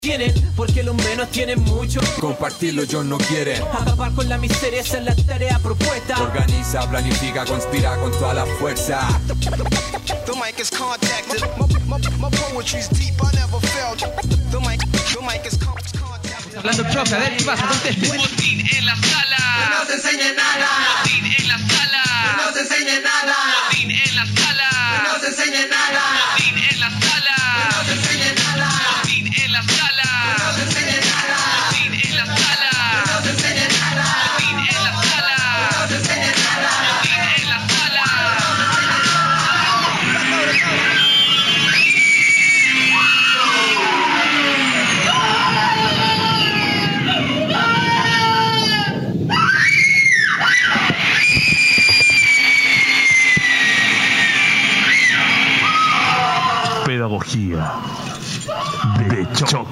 Tienen, porque los menos tienen mucho. Compartirlo ellos no quieren. Acabar con la miseria, esa es la tarea propuesta. Organiza, planifica, conspira con toda la fuerza. The mic is contacted. My poetry's deep, I never felt. The mic is contacted. Hablando choca, a ver qué pasa, conteste. Botín en la sala. No se enseñe nada. Botín en la sala. No se enseñe nada. Botín en la sala. No se enseñe nada. Botín en la sala. No se enseñe nada. Botín en la sala. No se enseñe nada. Botín en la sala. No se enseñe nada. Botín en la sala. No se enseñe nada. Botín en la sala. Pedagogía de Choc.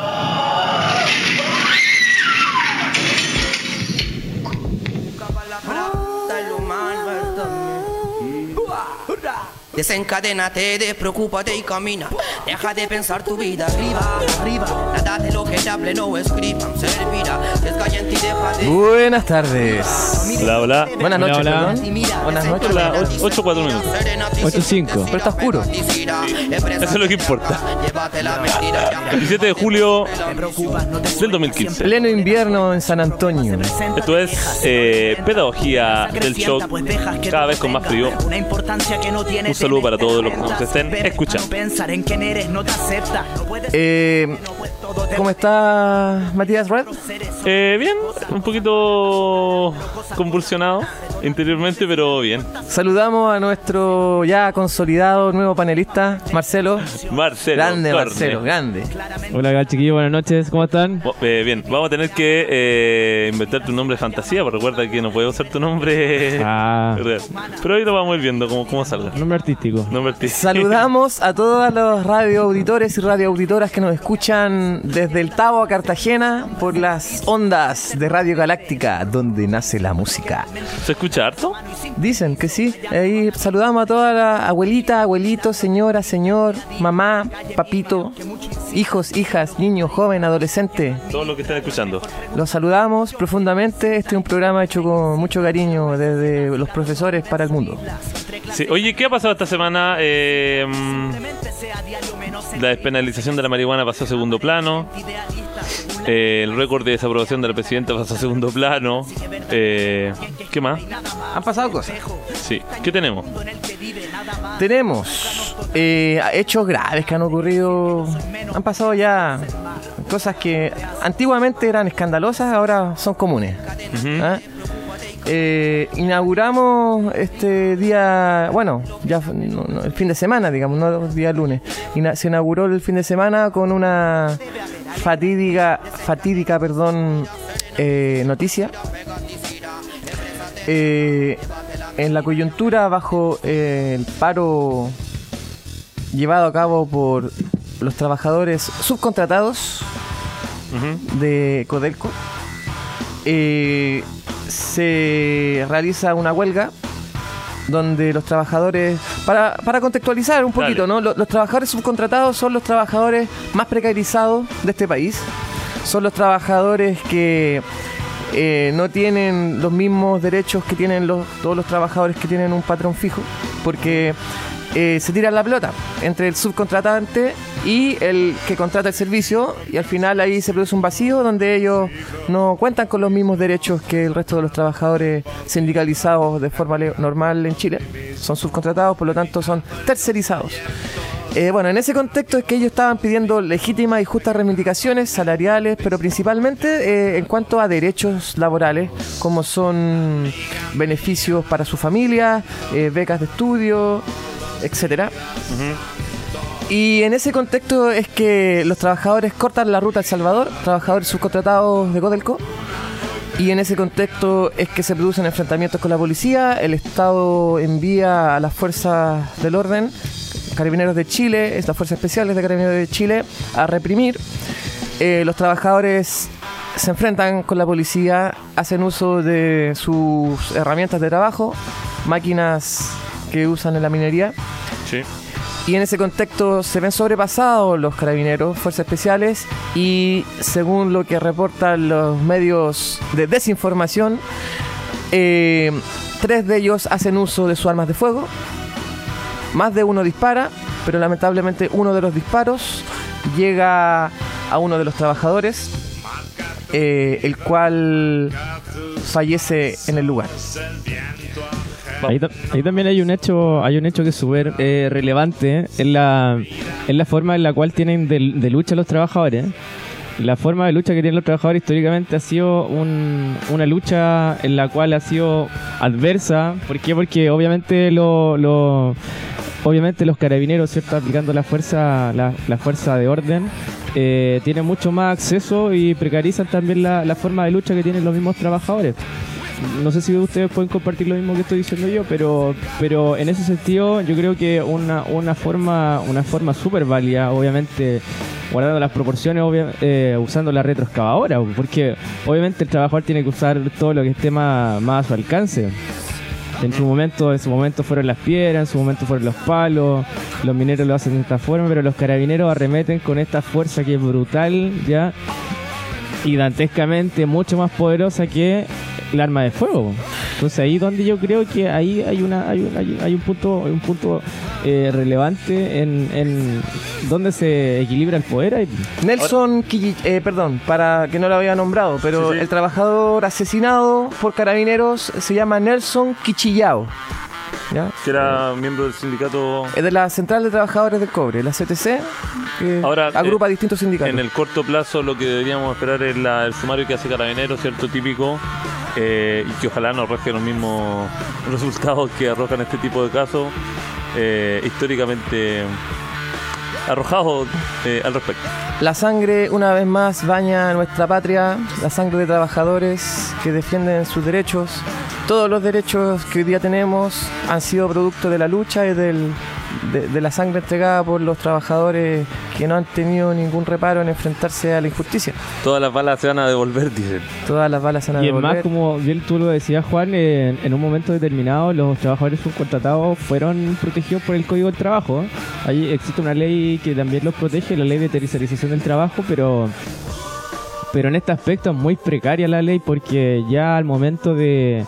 Desencadénate, despreocúpate y camina. Deja de pensar tu vida arriba, arriba. Nada de lo que te hable no escriban, servirá. Descallante y deja de... Buenas tardes. Hola, hola. Buenas noches, Hola, hola. perdón. Buenas noches. Hola, 8:04 minutos. 8:05. Pero está oscuro. Eso es lo que importa. 17 de julio del 2015. Pleno invierno en San Antonio. Esto es Pedagogía del Shock, cada vez con más frío. Un saludo para todos los que nos estén escuchando. ¿Cómo está Matías Red? Bien, un poquito convulsionado interiormente, pero bien. Saludamos a nuestro ya consolidado nuevo panelista, Marcelo. Grande, Torne. Marcelo, grande. Hola, chiquillos, buenas noches, ¿cómo están? Bien, vamos a tener que inventarte un nombre de fantasía, porque recuerda que no puedo usar tu nombre real. Pero ahí lo vamos a ir viendo cómo salga. Nombre artístico. Saludamos a todos los radioauditores y radioauditoras que nos escuchan desde el Tabo a Cartagena por las ondas de Radio Galáctica, donde nace la música. ¿Se escucha harto? Dicen que sí. Ahí saludamos a toda la abuelita, abuelito, señora, señor, mamá, papito, hijos, hijas, niños, joven, adolescente. Todos los que están escuchando. Los saludamos profundamente. Este es un programa hecho con mucho cariño desde los profesores para el mundo. Sí. Oye, ¿qué ha pasado esta semana? La despenalización de la marihuana pasó a segundo plano. El récord de desaprobación de la presidenta pasó a segundo plano. ¿Qué más? Han pasado cosas. Sí. ¿Qué tenemos? Tenemos hechos graves que han ocurrido. Han pasado ya cosas que antiguamente eran escandalosas, ahora son comunes. Uh-huh. ¿Ah? Inauguramos este día, bueno, ya el fin de semana, digamos, no el día lunes. Se inauguró el fin de semana con una fatídica noticia. En la coyuntura bajo el paro llevado a cabo por los trabajadores subcontratados de Codelco, se realiza una huelga donde los trabajadores, para contextualizar un poquito, ¿no? Los trabajadores subcontratados son los trabajadores más precarizados de este país, son los trabajadores que no tienen los mismos derechos que tienen todos los trabajadores que tienen un patrón fijo, porque se tira la pelota entre el subcontratante y el que contrata el servicio, y al final ahí se produce un vacío donde ellos no cuentan con los mismos derechos que el resto de los trabajadores sindicalizados de forma normal en Chile. Son subcontratados, por lo tanto son tercerizados. Bueno, en ese contexto es que ellos estaban pidiendo legítimas y justas reivindicaciones salariales, pero principalmente en cuanto a derechos laborales, como son beneficios para su familia, becas de estudio, etcétera. Y en ese contexto es que los trabajadores cortan la ruta a El Salvador, trabajadores subcontratados de Codelco, y en ese contexto es que se producen enfrentamientos con la policía. El Estado envía a las fuerzas del orden, Carabineros de Chile, las fuerzas especiales de Carabineros de Chile, a reprimir. Los trabajadores se enfrentan con la policía, hacen uso de sus herramientas de trabajo, máquinas que usan en la minería. Sí. Y en ese contexto se ven sobrepasados los carabineros, fuerzas especiales, y según lo que reportan los medios de desinformación, 3 de ellos hacen uso de sus armas de fuego, más de uno dispara, pero lamentablemente uno de los disparos llega a uno de los trabajadores, el cual fallece en el lugar. Ahí también hay un hecho que es súper relevante en la forma en la cual tienen de lucha los trabajadores. La forma de lucha que tienen los trabajadores históricamente ha sido una lucha en la cual ha sido adversa. ¿Por qué? Porque obviamente obviamente los carabineros, ¿cierto?, aplicando la fuerza de orden, tienen mucho más acceso y precarizan también la forma de lucha que tienen los mismos trabajadores. No sé si ustedes pueden compartir lo mismo que estoy diciendo yo, pero en ese sentido yo creo que una forma súper válida, obviamente guardando las proporciones, usando la retroexcavadora, porque obviamente el trabajador tiene que usar todo lo que esté más a su alcance. En su momento fueron las piedras, en su momento fueron los palos, los mineros lo hacen de esta forma, pero los carabineros arremeten con esta fuerza que es brutal, ya, y dantescamente mucho más poderosa que el arma de fuego. Entonces ahí donde yo creo que ahí hay un punto relevante en donde se equilibra el poder ahí. Nelson perdón, para que no lo había nombrado, pero sí. El trabajador asesinado por carabineros se llama Nelson Quichillao, ¿ya? Que era miembro del sindicato... de la Central de Trabajadores del Cobre, la CTC, que ahora agrupa distintos sindicatos. En el corto plazo lo que deberíamos esperar es el sumario que hace Carabineros, ¿cierto?, típico, y que ojalá no arroje los mismos resultados que arrojan este tipo de casos, históricamente arrojados al respecto. La sangre, una vez más, baña nuestra patria, la sangre de trabajadores que defienden sus derechos. Todos los derechos que hoy día tenemos han sido producto de la lucha y de la sangre entregada por los trabajadores que no han tenido ningún reparo en enfrentarse a la injusticia. Todas las balas se van a devolver, dicen. Todas las balas se van a devolver. Y además, como bien tú lo decías, Juan, en un momento determinado los trabajadores subcontratados fueron protegidos por el Código del Trabajo. Ahí existe una ley que también los protege, la ley de tercerización del trabajo, pero en este aspecto es muy precaria la ley, porque ya al momento le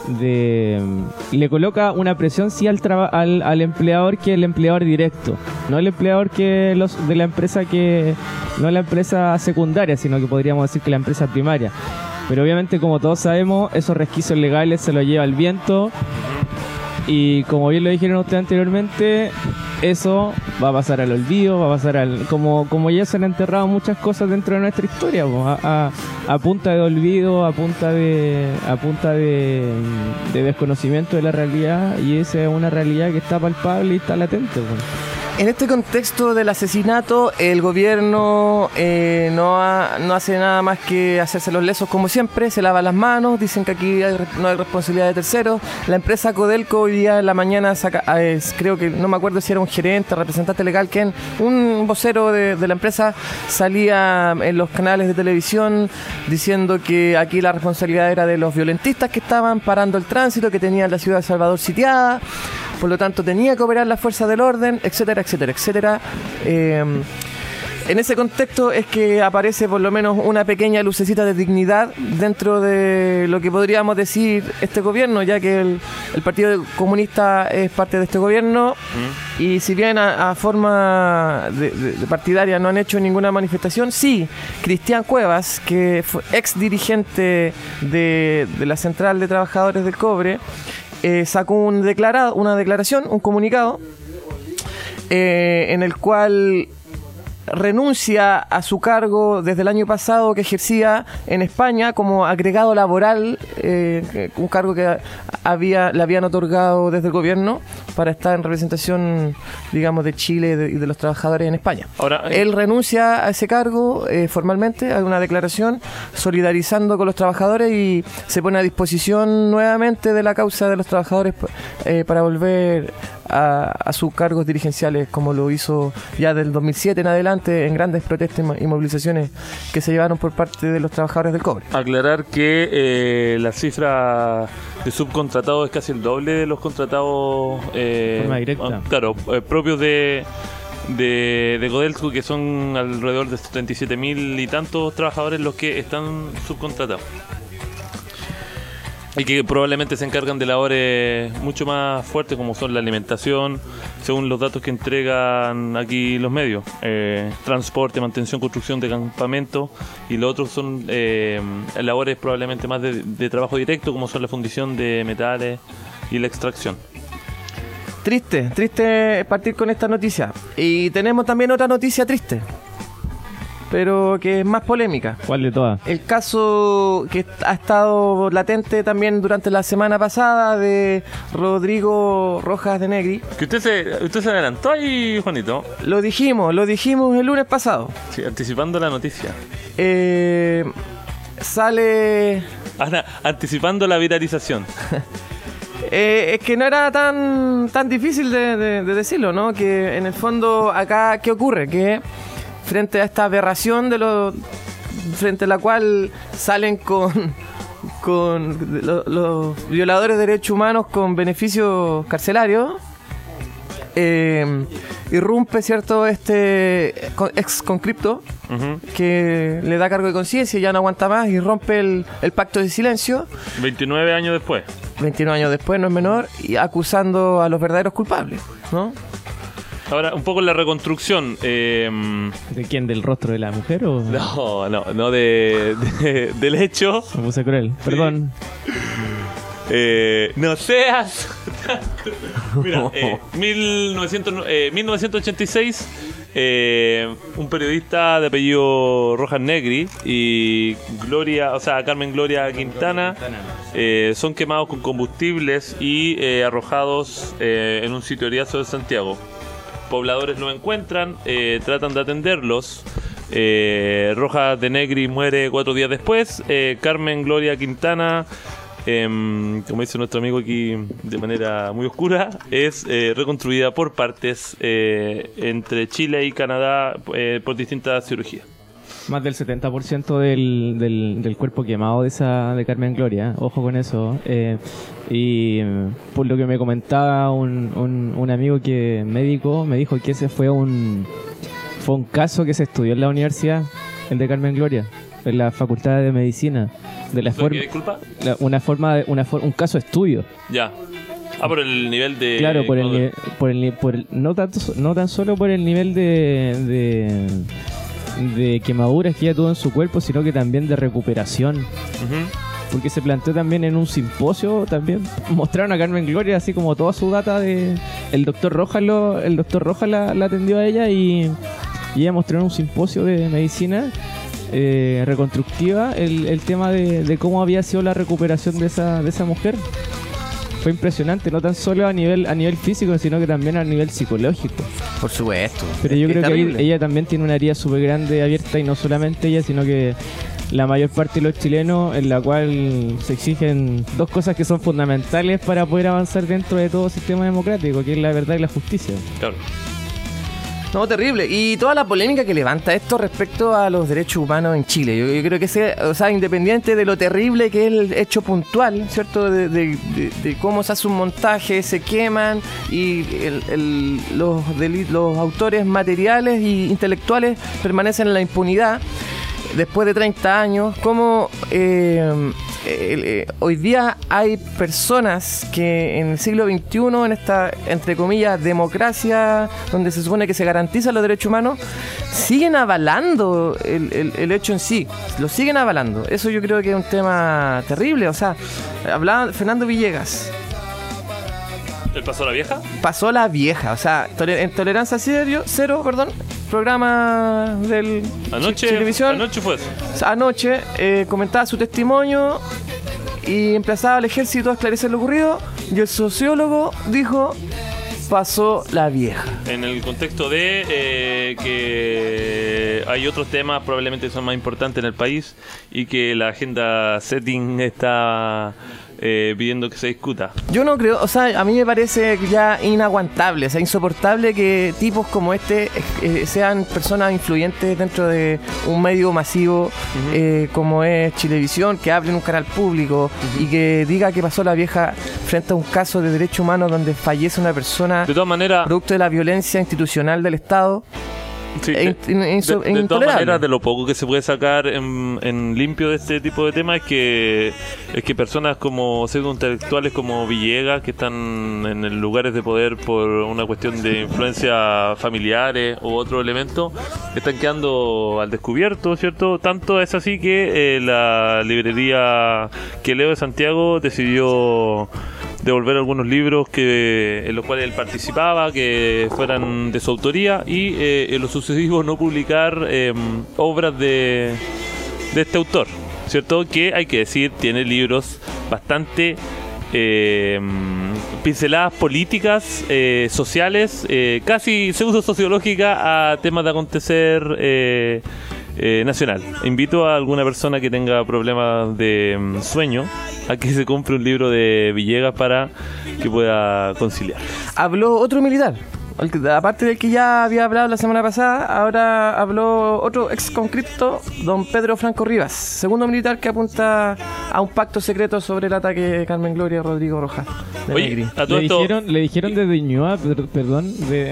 coloca una presión sí al empleador, que el empleador directo, no el empleador de la empresa, que no la empresa secundaria, sino que podríamos decir que la empresa primaria. Pero obviamente, como todos sabemos, esos resquicios legales se los lleva el viento, y como bien lo dijeron ustedes anteriormente, eso va a pasar al olvido, va a pasar como ya se han enterrado muchas cosas dentro de nuestra historia, a punta de olvido, a punta de desconocimiento de la realidad, y esa es una realidad que está palpable y está latente. En este contexto del asesinato, el gobierno no hace nada más que hacerse los lesos como siempre, se lava las manos, dicen que aquí no hay responsabilidad de terceros. La empresa Codelco hoy día en la mañana creo que, no me acuerdo si era un gerente, representante legal, un vocero de la empresa salía en los canales de televisión diciendo que aquí la responsabilidad era de los violentistas que estaban parando el tránsito, que tenían la ciudad de Salvador sitiada, por lo tanto tenía que operar la fuerza del orden, etcétera, etcétera, etcétera. En ese contexto es que aparece por lo menos una pequeña lucecita de dignidad dentro de lo que podríamos decir este gobierno, ya que el Partido Comunista es parte de este gobierno, y si bien a forma de partidaria no han hecho ninguna manifestación, sí, Cristian Cuevas, que fue ex dirigente de la Central de Trabajadores del Cobre, sacó una declaración, un comunicado, en el cual renuncia a su cargo desde el año pasado que ejercía en España como agregado laboral, un cargo que le habían otorgado desde el gobierno para estar en representación, digamos, de Chile y de los trabajadores en España. Ahora, él renuncia a ese cargo formalmente, a una declaración solidarizando con los trabajadores, y se pone a disposición nuevamente de la causa de los trabajadores para volver a sus cargos dirigenciales, como lo hizo ya del 2007 en adelante en grandes protestas y movilizaciones que se llevaron por parte de los trabajadores del cobre. Aclarar que la cifra de subcontratados es casi el doble de los contratados forma directa. Claro, propios de Codelco, que son alrededor de 37.000 y tantos trabajadores los que están subcontratados y que probablemente se encargan de labores mucho más fuertes, como son la alimentación, según los datos que entregan aquí los medios, transporte, mantención, construcción de campamentos, y los otros son labores probablemente más de trabajo directo, como son la fundición de metales y la extracción. Triste partir con esta noticia. Y tenemos también otra noticia triste, pero que es más polémica. ¿Cuál de todas? El caso que ha estado latente también durante la semana pasada de Rodrigo Rojas de Negri. Que usted se adelantó ahí, Juanito. Lo dijimos el lunes pasado. Sí, anticipando la noticia. Sale... Anticipando la viralización. Es que no era tan difícil de decirlo, ¿no? Que en el fondo acá, ¿qué ocurre? Que frente a esta aberración frente a la cual salen con los violadores de derechos humanos con beneficios carcelarios, irrumpe, ¿cierto?, este ex conscripto que le da cargo de conciencia y ya no aguanta más y rompe el pacto de silencio. 29 años después. 29 años después, no es menor, y acusando a los verdaderos culpables, ¿no? Ahora, un poco la reconstrucción. ¿De quién? ¿Del rostro de la mujer o...? No, del hecho. Me puse cruel, perdón. No seas... Mira, 1986, un periodista de apellido Rojas Negri y Carmen Gloria Quintana son quemados con combustibles y arrojados en un sitio eriazo de Santiago. Pobladores lo encuentran, tratan de atenderlos. Rojas de Negri muere 4 días después. Carmen Gloria Quintana, como dice nuestro amigo aquí de manera muy oscura, es reconstruida por partes entre Chile y Canadá por distintas cirugías. Más del 70% del cuerpo quemado de Carmen Gloria, ojo con eso. Y por lo que me comentaba un amigo que médico, me dijo que ese fue un caso que se estudió en la universidad, el de Carmen Gloria, en la Facultad de Medicina. De la forma, disculpa? Un caso de estudio. Ya. Por el nivel de... Claro, no tan solo por el nivel de quemaduras que ella tuvo en su cuerpo, sino que también de recuperación. Porque se planteó también en un simposio, también mostraron a Carmen Gloria así como toda su data el doctor Rojas la atendió a ella y ella mostró en un simposio de medicina reconstructiva el tema de cómo había sido la recuperación de esa mujer. Fue impresionante, no tan solo a nivel físico, sino que también a nivel psicológico. Por supuesto. Pero yo creo que ella también tiene una herida súper grande abierta, y no solamente ella, sino que la mayor parte de los chilenos, en la cual se exigen dos cosas que son fundamentales para poder avanzar dentro de todo sistema democrático, que es la verdad y la justicia. Claro. No, terrible. Y toda la polémica que levanta esto respecto a los derechos humanos en Chile. Yo creo que independiente de lo terrible que es el hecho puntual, ¿cierto? De cómo se hace un montaje, se queman y los autores materiales e intelectuales permanecen en la impunidad después de 30 años. Como hoy día hay personas que en el siglo XXI, en esta, entre comillas, democracia, donde se supone que se garantizan los derechos humanos, siguen avalando el hecho en sí, lo siguen avalando. Eso yo creo que es un tema terrible. O sea, hablaba Fernando Villegas. ¿El pasó la vieja? Pasó la vieja, o sea, en Tolerancia Cero, programa del Chilevisión. Anoche fue eso. Anoche comentaba su testimonio y empezaba al ejército a esclarecer lo ocurrido, y el sociólogo dijo: pasó la vieja. En el contexto de que hay otros temas probablemente que son más importantes en el país y que la agenda setting está pidiendo que se discuta. Yo no creo, o sea, a mí me parece ya inaguantable, o sea, insoportable que tipos como este sean personas influyentes dentro de un medio masivo como es Chilevisión, que hable en un canal público y que diga que pasó la vieja frente a un caso de derechos humanos donde fallece una persona De todas maneras, producto de la violencia institucional del Estado. sí, Es de todas intolerable. maneras, de lo poco que se puede sacar en limpio de este tipo de temas es que personas como pseudointelectuales como Villegas, que están en lugares de poder por una cuestión de influencia familiares u otro elemento, están quedando al descubierto, ¿cierto? Tanto es así que la librería que Leo de Santiago decidió devolver algunos libros en los cuales él participaba, que fueran de su autoría, y en lo sucesivo no publicar obras de este autor, ¿cierto? Que hay que decir, tiene libros bastante pinceladas políticas, sociales, casi pseudo-sociológicas a temas de acontecer nacional. Invito a alguna persona que tenga problemas de sueño a que se compre un libro de Villegas para que pueda conciliar. Habló otro militar, aparte del que ya había hablado la semana pasada, ahora habló otro ex conscripto, don Pedro Franco Rivas, segundo militar que apunta a un pacto secreto sobre el ataque de Carmen Gloria Rodrigo Rojas de Oye, Negri. a todo esto, Le dijeron desde Ñuñoa, perdón,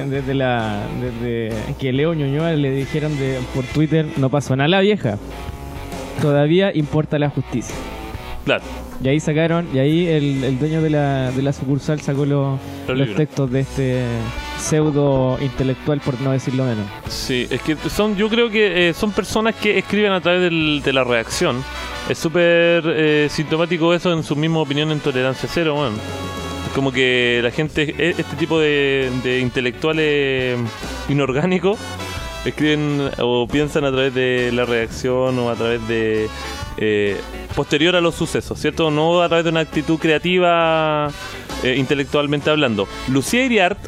desde que Leo Ñuñoa le dijeron por Twitter, no pasó nada la vieja. Todavía importa la justicia. claro, Y ahí el dueño de la sucursal sacó los libros. textos de este pseudo intelectual, por no decirlo menos. sí, es que yo creo que son personas que escriben a través de la reacción. Es súper sintomático eso en su misma opinión en Tolerancia Cero, bueno. Como que la gente, este tipo de intelectuales inorgánicos, escriben o piensan a través de la reacción o a través de posterior a los sucesos, ¿cierto? No a través de una actitud creativa intelectualmente hablando. Lucía Iriart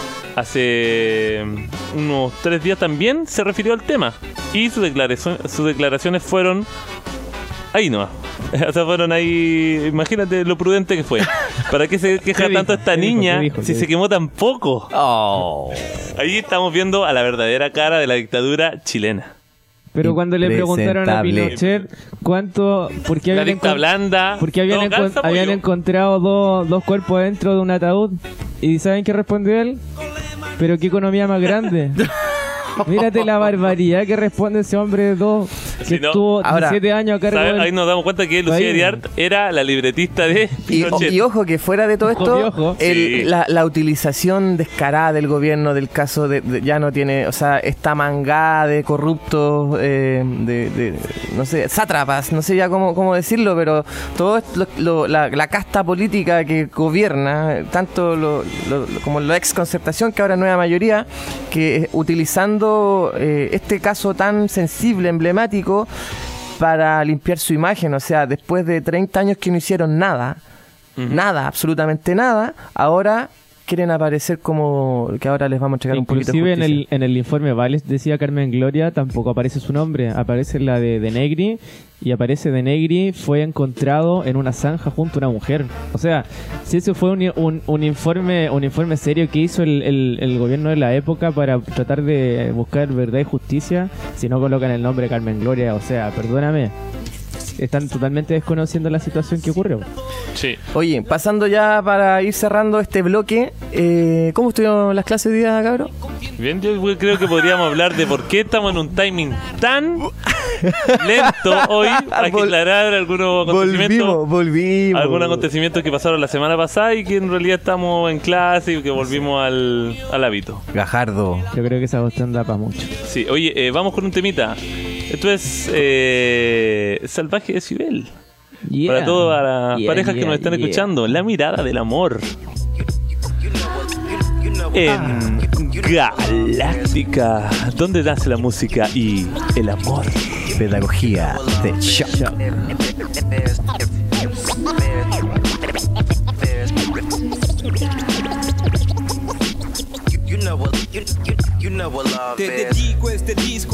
hace unos 3 días también se refirió al tema y sus declaraciones fueron ahí nomás. O sea, fueron ahí. Imagínate lo prudente que fue. ¿Para qué se queja tanto esta niña si se quemó tan poco? Oh. Ahí estamos viendo a la verdadera cara de la dictadura chilena. Pero cuando le preguntaron a Pinochet por qué La habían, dicta blanda. porque habían, no calza, habían pollo. encontrado dos cuerpos dentro de un ataúd, y ¿saben qué respondió él? Pero qué economía más grande. Mírate la barbaridad que responde ese hombre de dos que Si no, estuvo 17 años a cargo ¿sabes? del- Ahí nos damos cuenta que Lucía Ahí. Iriart era la libretista de Pinochet. Y ojo que fuera de todo esto, Ojo. Sí. la utilización descarada del gobierno del caso ya no tiene, o sea, esta mangada de corruptos, no sé, sátrapas, no sé ya cómo decirlo, pero todo la casta política que gobierna, tanto como la ex concertación, que ahora es nueva mayoría, que utilizando este caso tan sensible, emblemático, para limpiar su imagen. O sea, después de 30 años que no hicieron nada, absolutamente nada, ahora quieren aparecer como que ahora les vamos a entregar un poquito de Inclusive justicia. en el informe Vales decía Carmen Gloria, tampoco aparece su nombre, aparece la de Negri, y aparece de Negri fue encontrado en una zanja junto a una mujer. O sea, si eso fue un informe serio que hizo el gobierno de la época para tratar de buscar verdad y justicia, si no colocan el nombre de Carmen Gloria, o sea, perdóname, están totalmente desconociendo la situación que ocurrió. Sí. Oye, pasando ya para ir cerrando este bloque, ¿cómo estuvieron las clases de día, cabrón? Bien, yo creo que podríamos hablar de por qué estamos en un timing tan lento hoy para aclarar algunos acontecimientos. Volvimos. Algunos acontecimientos que pasaron la semana pasada y que en realidad estamos en clase y que volvimos al hábito. Gajardo. Yo creo que esa cuestión da para mucho. Sí, oye, vamos con un temita. Esto es Salvaje Decibel. Yeah. Para todas las Yeah, parejas que yeah, nos están yeah. escuchando, la mirada del amor. En Galáctica, donde nace la música y el amor. Pedagogía de shock. You know what love Te is. dedico este disco, un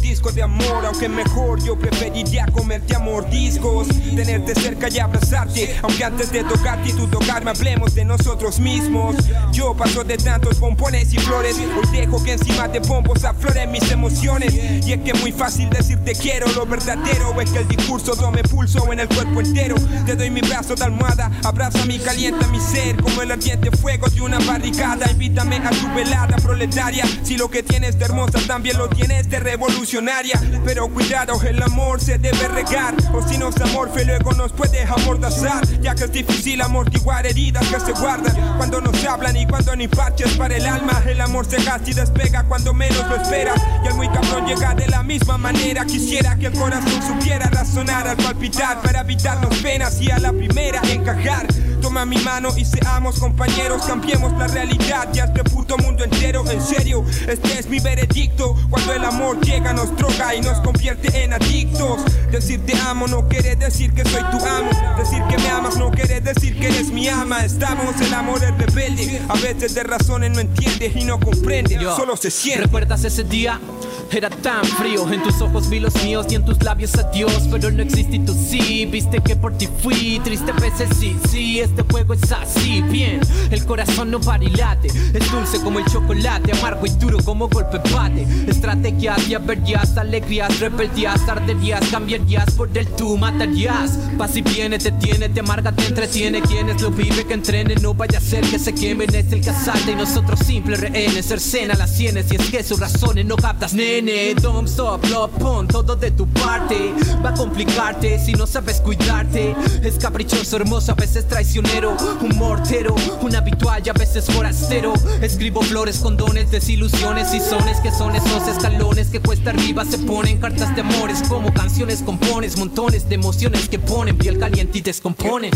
disco de amor, aunque mejor yo preferiría comerte a mordiscos, tenerte cerca y abrazarte, aunque antes de tocarte y tú tocarme hablemos de nosotros mismos. Yo paso de tantos pompones y flores, hoy dejo que encima de pompos afloren mis emociones. Y es que es muy fácil decir te quiero, lo verdadero es que el discurso tome pulso en el cuerpo entero. Te doy mi brazo de almohada, abrázame y calienta mi ser como el ardiente fuego de una barricada. Invítame a tu velada proletaria, si lo que tienes de hermosa también lo tienes de revolucionaria. Pero cuidado, el amor se debe regar, o si no es amor fe luego nos puede amordazar, ya que es difícil amortiguar heridas que se guardan cuando nos hablan y cuando ni parches para el alma. El amor se gasta y despega cuando menos lo esperas, y el muy cabrón llega de la misma manera. Quisiera que el corazón supiera razonar al palpitar para evitarnos penas y a la primera encajar. Toma mi mano y seamos compañeros, cambiemos la realidad y a este puto mundo entero. En serio, este es mi veredicto. Cuando el amor llega nos droga y nos convierte en adictos. Decir te amo no quiere decir que soy tu amo, decir que me amas no quiere decir que eres mi ama. Estamos, el amor es rebelde, a veces de razones no entiende y no comprende, solo se siente. ¿Recuerdas ese día? Era tan frío, en tus ojos vi los míos y en tus labios adiós. Pero no existe y tú sí, viste que por ti fui. Triste veces sí, este juego es así. Bien, el corazón no para y late, es dulce como el chocolate, amargo y duro como golpe bate. Estrategias y averías, alegrías, rebeldías, arderías, cambiarías por el tú matarías. Paz y viene, te tiene, te amarga, te entretiene. Quienes lo vive que entrene, no vaya a ser que se quemen. Es el que asalta y nosotros simples rehenes, cercena las sienes y es que sus razones no captas. Don't stop, no pon todo de tu parte. Va a complicarte si no sabes cuidarte. Es caprichoso, hermoso, a veces traicionero, un mortero, un habitual y a veces forastero. Escribo flores con dones, desilusiones y sones que son esos escalones que cuesta arriba se ponen. Cartas de amores como canciones compones, montones de emociones que ponen piel caliente y descomponen.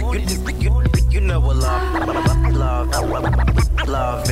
You know what love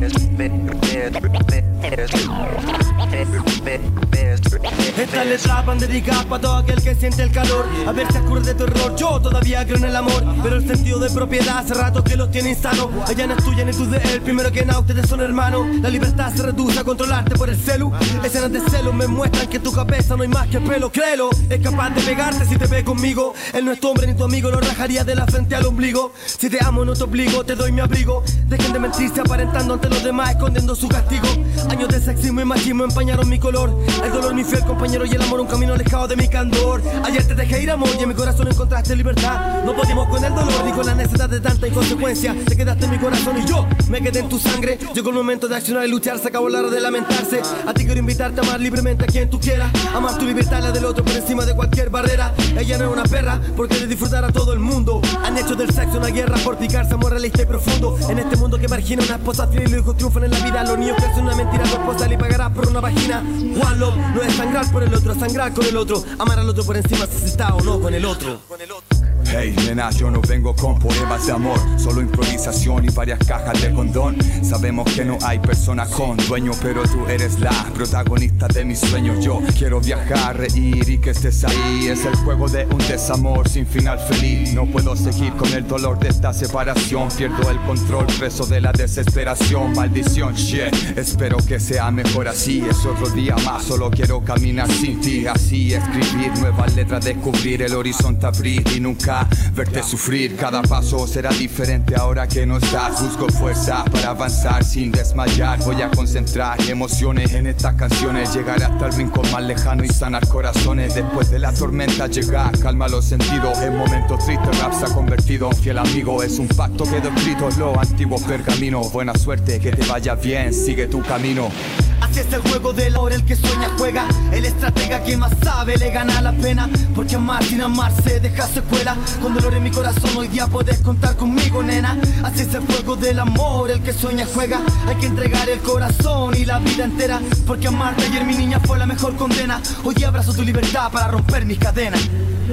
Esta letra van dedicadas para todo aquel que siente el calor. A ver si ocurre de tu error, yo todavía creo en el amor, pero el sentido de propiedad hace rato que lo tiene insano. Ella no es tuya ni tú de él, primero que nada ustedes son hermanos. La libertad se reduce a controlarte por el celu. Escenas de celo me muestran que en tu cabeza no hay más que pelo, créelo. Es capaz de pegarte si te ve conmigo. Él no es tu hombre ni tu amigo, lo rajaría de la frente al ombligo. Si te amo no te obligo, te doy mi abrigo. Dejen de mentirse aparentando ante los demás, escondiendo su castigo. Años de sexismo y machismo empañaron mi color. El dolor mi fiel compañero y el amor un camino alejado de mi candor. Ayer te dejé ir amor y en mi corazón encontraste libertad. No podíamos con el dolor ni con la necesidad de tanta inconsecuencia. Te quedaste en mi corazón y yo me quedé en tu sangre. Llegó el momento de accionar y luchar, se acabó la hora de lamentarse. A ti quiero invitarte a amar libremente a quien tú quieras. Amar tu libertad, la del otro por encima de cualquier barrera. Ella no es una perra porque de disfrutar a todo el mundo. Han hecho del sexo una guerra por picarse, amor realista y profundo. En este mundo que margina una esposa fiel y los hijos triunfan en la vida. Los niños crecen una mentira, tu esposa le pagará por una vagina. One love no es sangrar por el otro, sangrar con el otro. Amar al otro por encima si se está o no con el otro. Hey, nena, yo no vengo con poemas de amor, solo improvisación y varias cajas de condón. Sabemos que no hay persona con dueño, pero tú eres la protagonista de mis sueños. Yo quiero viajar, reír y que estés ahí. Es el juego de un desamor sin final feliz. No puedo seguir con el dolor de esta separación. Pierdo el control, preso de la desesperación. Maldición, shit, espero que sea mejor así. Es otro día más, solo quiero caminar sin ti. Así, escribir nuevas letras, descubrir el horizonte, abrir y nunca verte sufrir. Cada paso será diferente ahora que no estás. Busco fuerza para avanzar sin desmayar. Voy a concentrar emociones en estas canciones. Llegar hasta el rincón más lejano y sanar corazones. Después de la tormenta llegar, calma los sentidos. En momentos tristes rap se ha convertido en fiel amigo. Es un pacto quedó escrito en los antiguos pergaminos. Buena suerte, que te vaya bien, sigue tu camino. Así es el juego del ahora, el que sueña juega. El estratega que más sabe le gana la pena. Porque amar sin amarse deja secuela. Con dolor en mi corazón hoy día puedes contar conmigo, nena. Así es el juego del amor, el que sueña juega. Hay que entregar el corazón y la vida entera. Porque amarte ayer mi niña fue la mejor condena. Hoy día abrazo tu libertad para romper mis cadenas.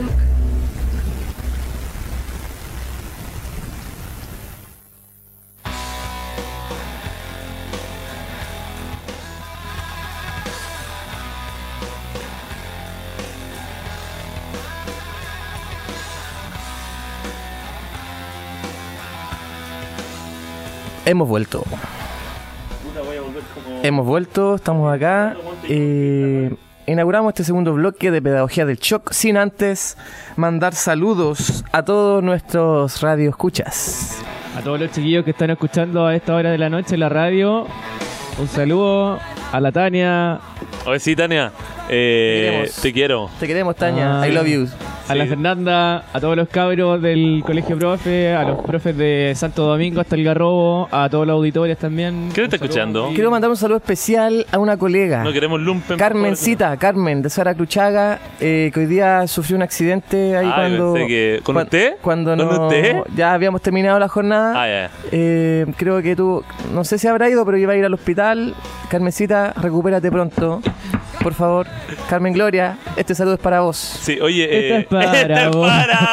Hemos vuelto. Hemos vuelto, estamos acá. inauguramos este segundo bloque de Pedagogía del Shock sin antes mandar saludos a todos nuestros radioescuchas. A todos los chiquillos que están escuchando a esta hora de la noche en la radio, un saludo a la Tania. Oye, sí, Tania, te quiero. Te queremos, Tania. I love you. A la Fernanda, a todos los cabros del colegio profe, a los profes de Santo Domingo hasta el Garrobo, a todos los auditores también. ¿Quién está escuchando? Quiero mandar un saludo especial a una colega. No queremos lumpen. Carmencita, Carmen, de Sara Cruchaga, que hoy día sufrió un accidente ahí cuando... Pensé que... ¿Con usted? Cuando ¿Con usted? ya habíamos terminado la jornada. Ya. Creo que tú, no sé si habrá ido, pero iba a ir al hospital. Carmencita, recupérate pronto. Por favor, Carmen Gloria, este saludo es para vos. Sí, oye, este es para vos.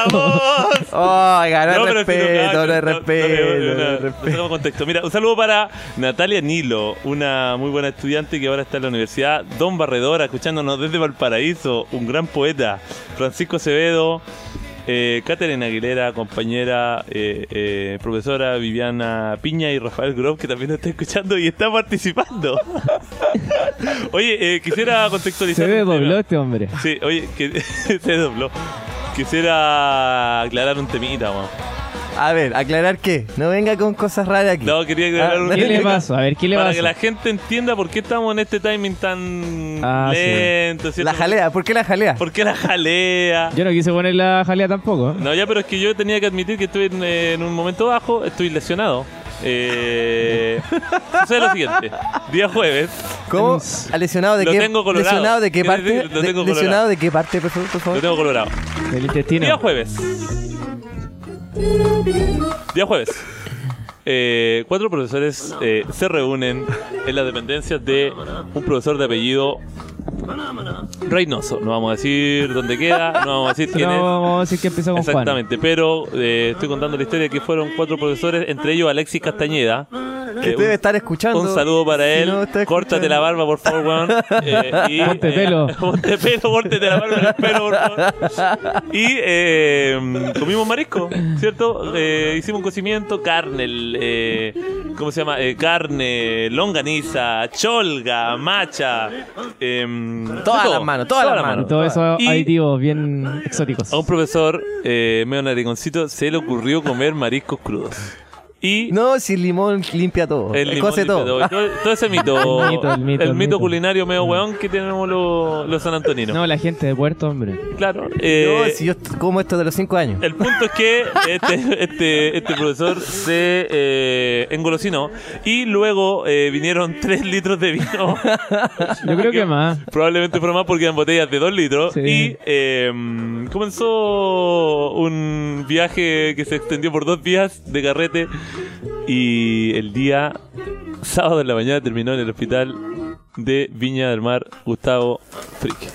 Oiga, no hay respeto, no hay respeto. Contexto. Mira, un saludo para Natalia Nilo, una muy buena estudiante que ahora está en la universidad. Don Barredora, escuchándonos desde Valparaíso, un gran poeta. Francisco Acevedo. Catherine Aguilera, compañera, profesora Viviana Piña y Rafael Grob, que también nos está escuchando y está participando. Oye, quisiera contextualizar. Se dobló este hombre. Sí, oye, se dobló. Quisiera aclarar un temita, man. A ver, ¿aclarar qué? No venga con cosas raras aquí. No, quería aclarar un ¿Qué le pasó? A ver, ¿qué le pasó? Para que la gente entienda por qué estamos en este timing tan lento. Sí. La jalea, ¿por qué la jalea? ¿Por qué la jalea? Yo no quise poner la jalea tampoco. No, ya, pero es que yo tenía que admitir que estoy en un momento bajo, estoy lesionado. Sucede lo siguiente, día jueves. ¿Cómo? ¿Lesionado de qué? Tengo colorado. ¿Lesionado de qué parte? Lo tengo ¿Lesionado de qué parte, por favor? Lo tengo colorado. Del intestino. Día jueves. Día jueves. 4 profesores se reúnen en las dependencias de un profesor de apellido Reynoso. No vamos a decir dónde queda, no vamos a decir quién es. No vamos a decir que empezó con Juan. Exactamente, pero estoy contando la historia que fueron 4 profesores, entre ellos Alexis Castañeda. Que debe estar escuchando. Un saludo para él. No Córtate la barba, por favor, weón. Ponte pelo. Ponte pelo, córtate la barba en el pelo, por favor. Y comimos marisco, ¿cierto? Hicimos un cocimiento, carne, ¿cómo se llama? Carne, longaniza, cholga, macha. Todas las manos. Y todos esos aditivos bien exóticos. A un profesor, medio narigoncito, se le ocurrió comer mariscos crudos. Y no, si el limón limpia todo. El cose limón limpia todo. Todo ese mito. el mito culinario medio weón que tenemos los sanantoninos. No, la gente de Puerto, hombre. Claro. Si yo como esto de los 5 años. El punto es que este profesor se engolosinó y luego vinieron 3 litros de vino. Yo creo que más. Probablemente fue más porque eran botellas de 2 litros. Sí. Y comenzó un viaje que se extendió por 2 días de carrete. Y el día sábado en la mañana terminó en el hospital de Viña del Mar Gustavo Fricke.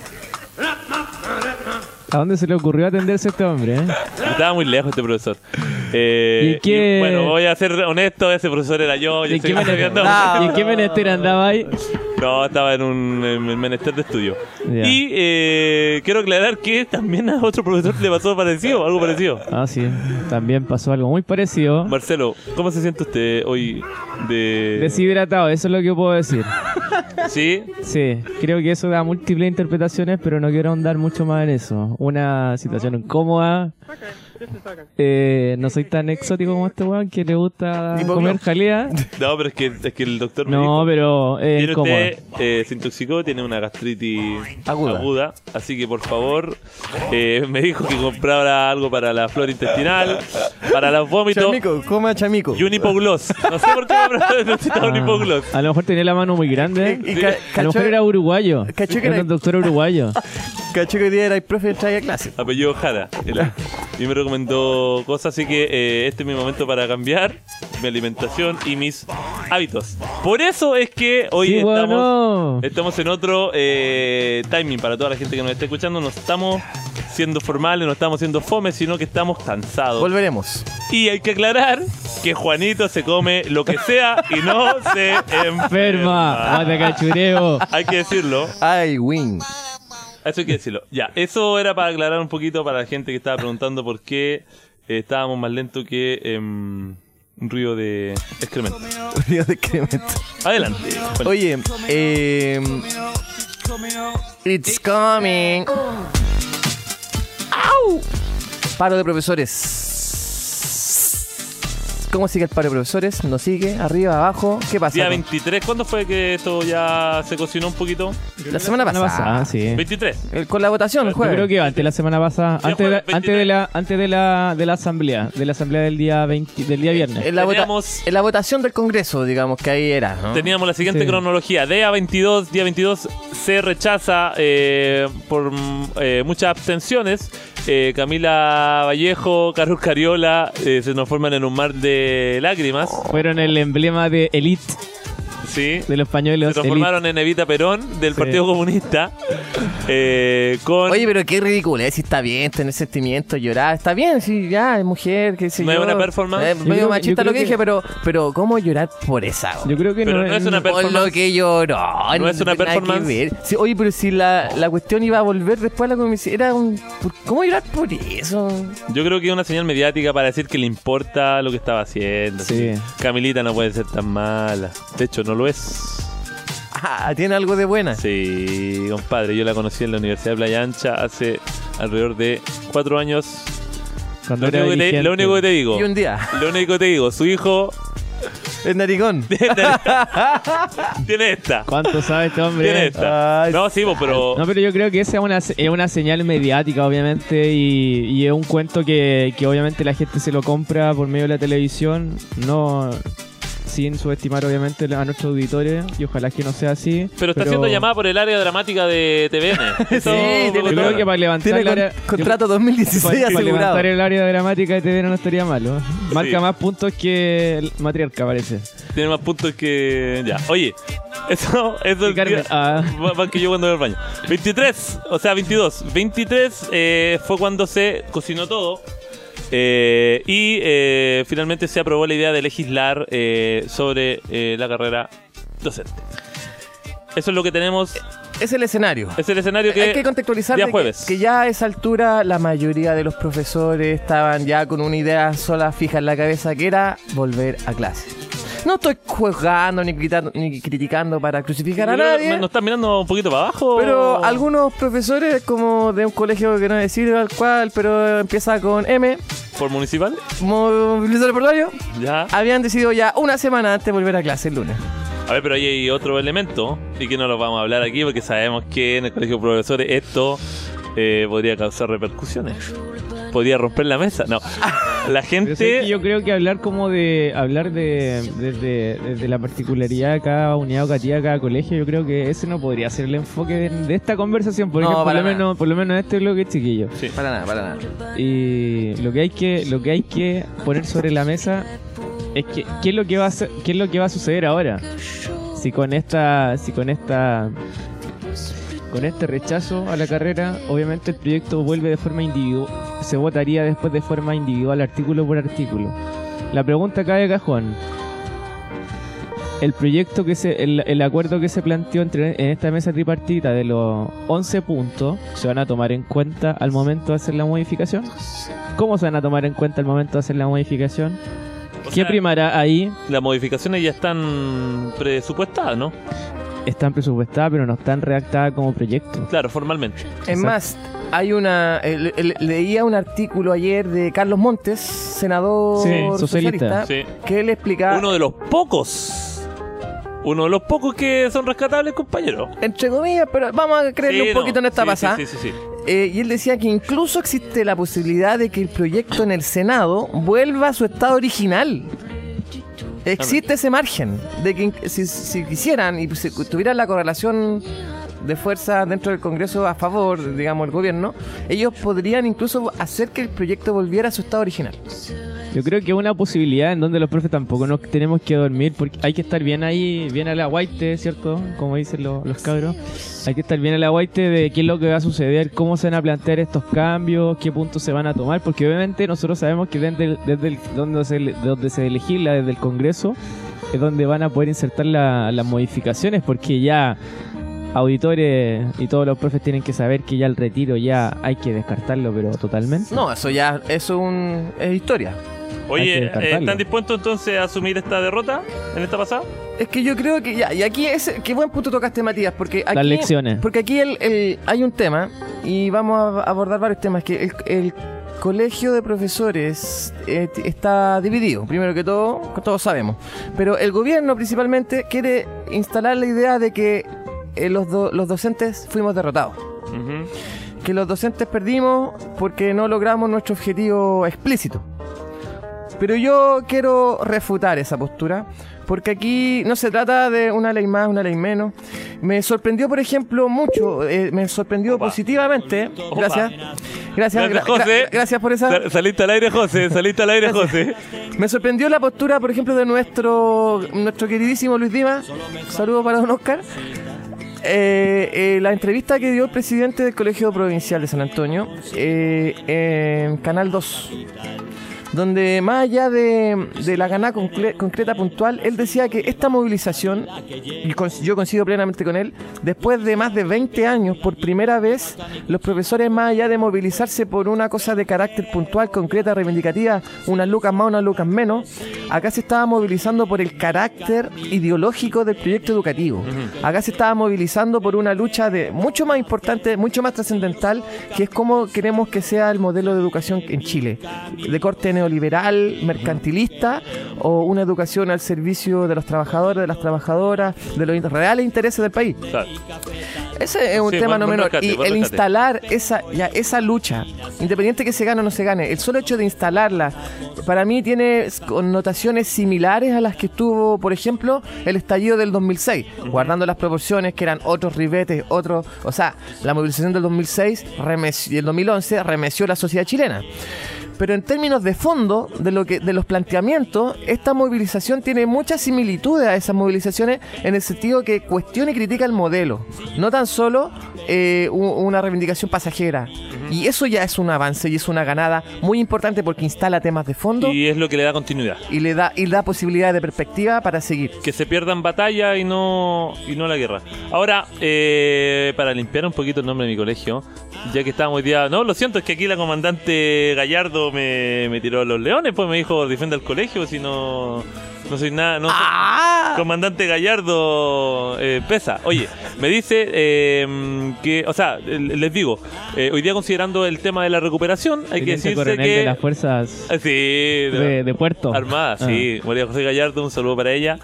¿A dónde se le ocurrió atenderse a este hombre? Estaba muy lejos este profesor. ¿Y qué? Bueno, voy a ser honesto, ese profesor era yo. ¿Y en qué menester andaba ahí? No, estaba en un menester de estudio. Yeah. Y quiero aclarar que también a otro profesor le pasó algo parecido. Ah, sí. También pasó algo muy parecido. Marcelo, ¿cómo se siente usted hoy deshidratado, eso es lo que puedo decir. ¿Sí? Sí, creo que eso da múltiples interpretaciones, pero no quiero ahondar mucho más en eso. Una situación incómoda. No soy tan exótico como este weón que le gusta comer jalea. No, pero es que el doctor me no, dijo, pero es incómodo. Usted se intoxicó, tiene una gastritis aguda. Así que por favor, me dijo que comprara algo para la flora intestinal, para los vómitos. Chamico, coma chamico. Y un hipogloss. No sé por qué necesitaba un hipogloss. A lo mejor tenía la mano muy grande. A lo mejor era uruguayo. Era un doctor uruguayo. Cacho que hoy día era el profe de traía clase. Apellido Jara. Y me recomendó cosas, así que este es mi momento para cambiar mi alimentación y mis hábitos. Por eso es que hoy estamos en otro timing para toda la gente que nos está escuchando. No estamos siendo formales, no estamos siendo fomes, sino que estamos cansados. Volveremos. Y hay que aclarar que Juanito se come lo que sea y no se enferma. Mate cachureo. Hay que decirlo. Ay, win. Eso hay que decirlo. Ya, eso era para aclarar un poquito para la gente que estaba preguntando por qué estábamos más lentos que un río de excremento. Río de excremento. Adelante. Oye, It's coming. ¡Au! Paro de profesores. ¿Cómo sigue el paro de profesores? ¿No sigue? ¿Arriba? ¿Abajo? ¿Qué pasa? Día 23, ¿cuándo fue que esto ya se cocinó un poquito? La semana pasada. Sí. 23. Con la votación el jueves. Yo creo que antes de la semana pasada, Sí, antes jueves, de la asamblea del día 20, del día viernes. En la votación del Congreso, digamos, que ahí era, ¿no? Teníamos la siguiente cronología. Día 22 se rechaza por muchas abstenciones. Camila Vallejo, Carlos Cariola se nos forman en un mar de lágrimas. Fueron el emblema de Elite. Sí. De los pañuelos. Se transformaron en Evita Perón del Partido Comunista. Oye, pero qué ridículo, si está bien tener sentimientos, llorar, está bien, si ya es mujer, qué sé yo. ¿No es una performance? Medio machista lo que dije, pero ¿cómo llorar por esa? Yo creo que pero no es una performance. Por lo que lloró. No es una performance. Sí, oye, pero si la cuestión iba a volver después a la comisión, era ¿cómo llorar por eso? Yo creo que es una señal mediática para decir que le importa lo que estaba haciendo. Sí. Camilita no puede ser tan mala. De hecho, no lo es. Ah, ¿tiene algo de buena? Sí, compadre. Yo la conocí en la Universidad de Playa Ancha hace alrededor de 4 años. Cuando era dirigente. Lo único que te digo. Y un día. Lo único que te digo. Su hijo... Es narigón. Tiene esta. ¿Cuánto sabe este hombre? Tiene esta. Ay, No, sí, pero... No, pero yo creo que esa es una señal mediática, obviamente, y es un cuento que obviamente la gente se lo compra por medio de la televisión, no sin subestimar obviamente a nuestros auditores, y ojalá que no sea así. Pero está siendo llamada por el área dramática de TVN. Eso, Sí, Yo creo que para levantar Tiene el área, contrato 2016 para asegurado. levantar el área dramática de TVN no estaría malo. Marca Sí. más puntos que el Matriarca, parece. Tiene más puntos que... Ya. Oye, eso es Y Carmen, más que yo cuando voy al baño. 23, o sea, 22. 23 fue cuando se cocinó todo. Y finalmente se aprobó la idea de legislar sobre la carrera docente. Eso es lo que tenemos. Es el escenario. Es el escenario que... Hay que contextualizar día de jueves. que ya a esa altura la mayoría de los profesores estaban ya con una idea sola fija en la cabeza, que era volver a clase. No estoy juzgando ni criticando para crucificar a nadie. ¿Nos están mirando un poquito para abajo? Pero algunos profesores, como de un colegio que no decir al cual, pero empieza con M, ¿Por municipal? Movilizador Portuario, Ya. habían decidido ya una semana antes de volver a clase el lunes. A ver, pero ahí hay otro elemento, y que no lo vamos a hablar aquí porque sabemos que en el colegio de profesores esto podría causar repercusiones. Podría romper la mesa. No. La Pero gente... sí, yo creo que hablar desde la particularidad de cada unidad educativa, de cada colegio, yo creo que ese no podría ser el enfoque de esta conversación, porque No, por lo menos este bloque, chiquillo. Sí. Para nada. Y lo que hay que poner sobre la mesa es que qué es lo que va a suceder ahora. Si con este rechazo a la carrera, obviamente el proyecto vuelve de forma individual, se votaría después de forma individual, artículo por artículo. La pregunta cae de cajón. El proyecto el acuerdo que se planteó en esta mesa tripartita de los 11 puntos, ¿se van a tomar en cuenta al momento de hacer la modificación? ¿Cómo se van a tomar en cuenta al momento de hacer la modificación? ¿Qué primará ahí? Las modificaciones ya están presupuestadas, ¿no? Están presupuestadas, pero no están redactadas como proyecto. Claro, formalmente. Es más, hay leía un artículo ayer de Carlos Montes, senador Sí, socialista. Sí. que él explicaba, Uno de los pocos que son rescatables, compañero. entre comillas, pero vamos a creerle Sí, un poquito en esta sí, pasada. Sí. Y él decía que incluso existe la posibilidad de que el proyecto en el Senado vuelva a su estado original. Existe ese margen de que si quisieran y si tuvieran la correlación de fuerza dentro del Congreso a favor, digamos, el gobierno, ellos podrían incluso hacer que el proyecto volviera a su estado original. Yo creo que es una posibilidad en donde los profes tampoco nos tenemos que dormir, porque hay que estar bien ahí, bien a la guaite, ¿cierto? Como dicen los cabros. Hay que estar bien a la guaite de qué es lo que va a suceder, cómo se van a plantear estos cambios, qué puntos se van a tomar, porque obviamente nosotros sabemos que desde donde se legisla, desde el Congreso, es donde van a poder insertar las modificaciones, porque ya auditores y todos los profes tienen que saber que ya el retiro ya hay que descartarlo, pero totalmente. No, eso ya es historia. Oye, descartarlo. ¿están dispuestos entonces a asumir esta derrota en esta pasada? Es que yo creo que ya, y aquí qué buen punto tocaste, Matías, porque aquí, Las lecciones. Porque aquí hay un tema, y vamos a abordar varios temas, que el colegio de profesores está dividido, primero que todo, todos sabemos, pero el gobierno principalmente quiere instalar la idea de que los docentes fuimos derrotados. Que los docentes perdimos porque no logramos nuestro objetivo explícito. Pero yo quiero refutar esa postura, porque aquí no se trata de una ley más, una ley menos. Me sorprendió, por ejemplo, mucho, me sorprendió positivamente. Gracias. José. Gracias por esa. Saliste al aire, José. José. Me sorprendió la postura, por ejemplo, de nuestro queridísimo Luis Dimas. Saludos para don Oscar. La entrevista que dio el presidente del Colegio Provincial de San Antonio en Canal 2, donde más allá de la ganada concreta puntual, él decía que esta movilización, y yo coincido plenamente con él, después de más de 20 años, por primera vez, los profesores, más allá de movilizarse por una cosa de carácter puntual, concreta, reivindicativa, unas lucas más, unas lucas menos, acá se estaba movilizando por el carácter ideológico del proyecto educativo. Acá se estaba movilizando por una lucha mucho más importante, mucho más trascendental, que es cómo queremos que sea el modelo de educación en Chile, de corte neoliberal, mercantilista, o una educación al servicio de los trabajadores, de las trabajadoras, de los reales intereses del país. Claro. Ese es un tema no menor. Y el instalar esa lucha, independiente que se gane o no se gane, el solo hecho de instalarla, para mí tiene connotaciones similares a las que tuvo, por ejemplo, el estallido del 2006, guardando las proporciones que eran otros ribetes, o sea, la movilización del 2006 y el 2011 remeció la sociedad chilena. Pero en términos de fondo, de los planteamientos, esta movilización tiene muchas similitudes a esas movilizaciones, en el sentido que cuestiona y critica el modelo, no tan solo una reivindicación pasajera. Y eso ya es un avance y es una ganada muy importante, porque instala temas de fondo. Y es lo que le da continuidad. Y le da posibilidades de perspectiva para seguir. Que se pierdan batalla y no la guerra. Ahora, para limpiar un poquito el nombre de mi colegio, ya que estábamos hoy día... No, lo siento, es que aquí la comandante Gallardo me tiró a los leones, pues me dijo, defienda el colegio, si no soy nada... No soy... Comandante Gallardo pesa. Oye, me dice que... O sea, les digo, hoy día considerando el tema de la recuperación, hay que decirse coronel que... de las fuerzas de Puerto Armadas, sí. María José Gallardo, un saludo para ella.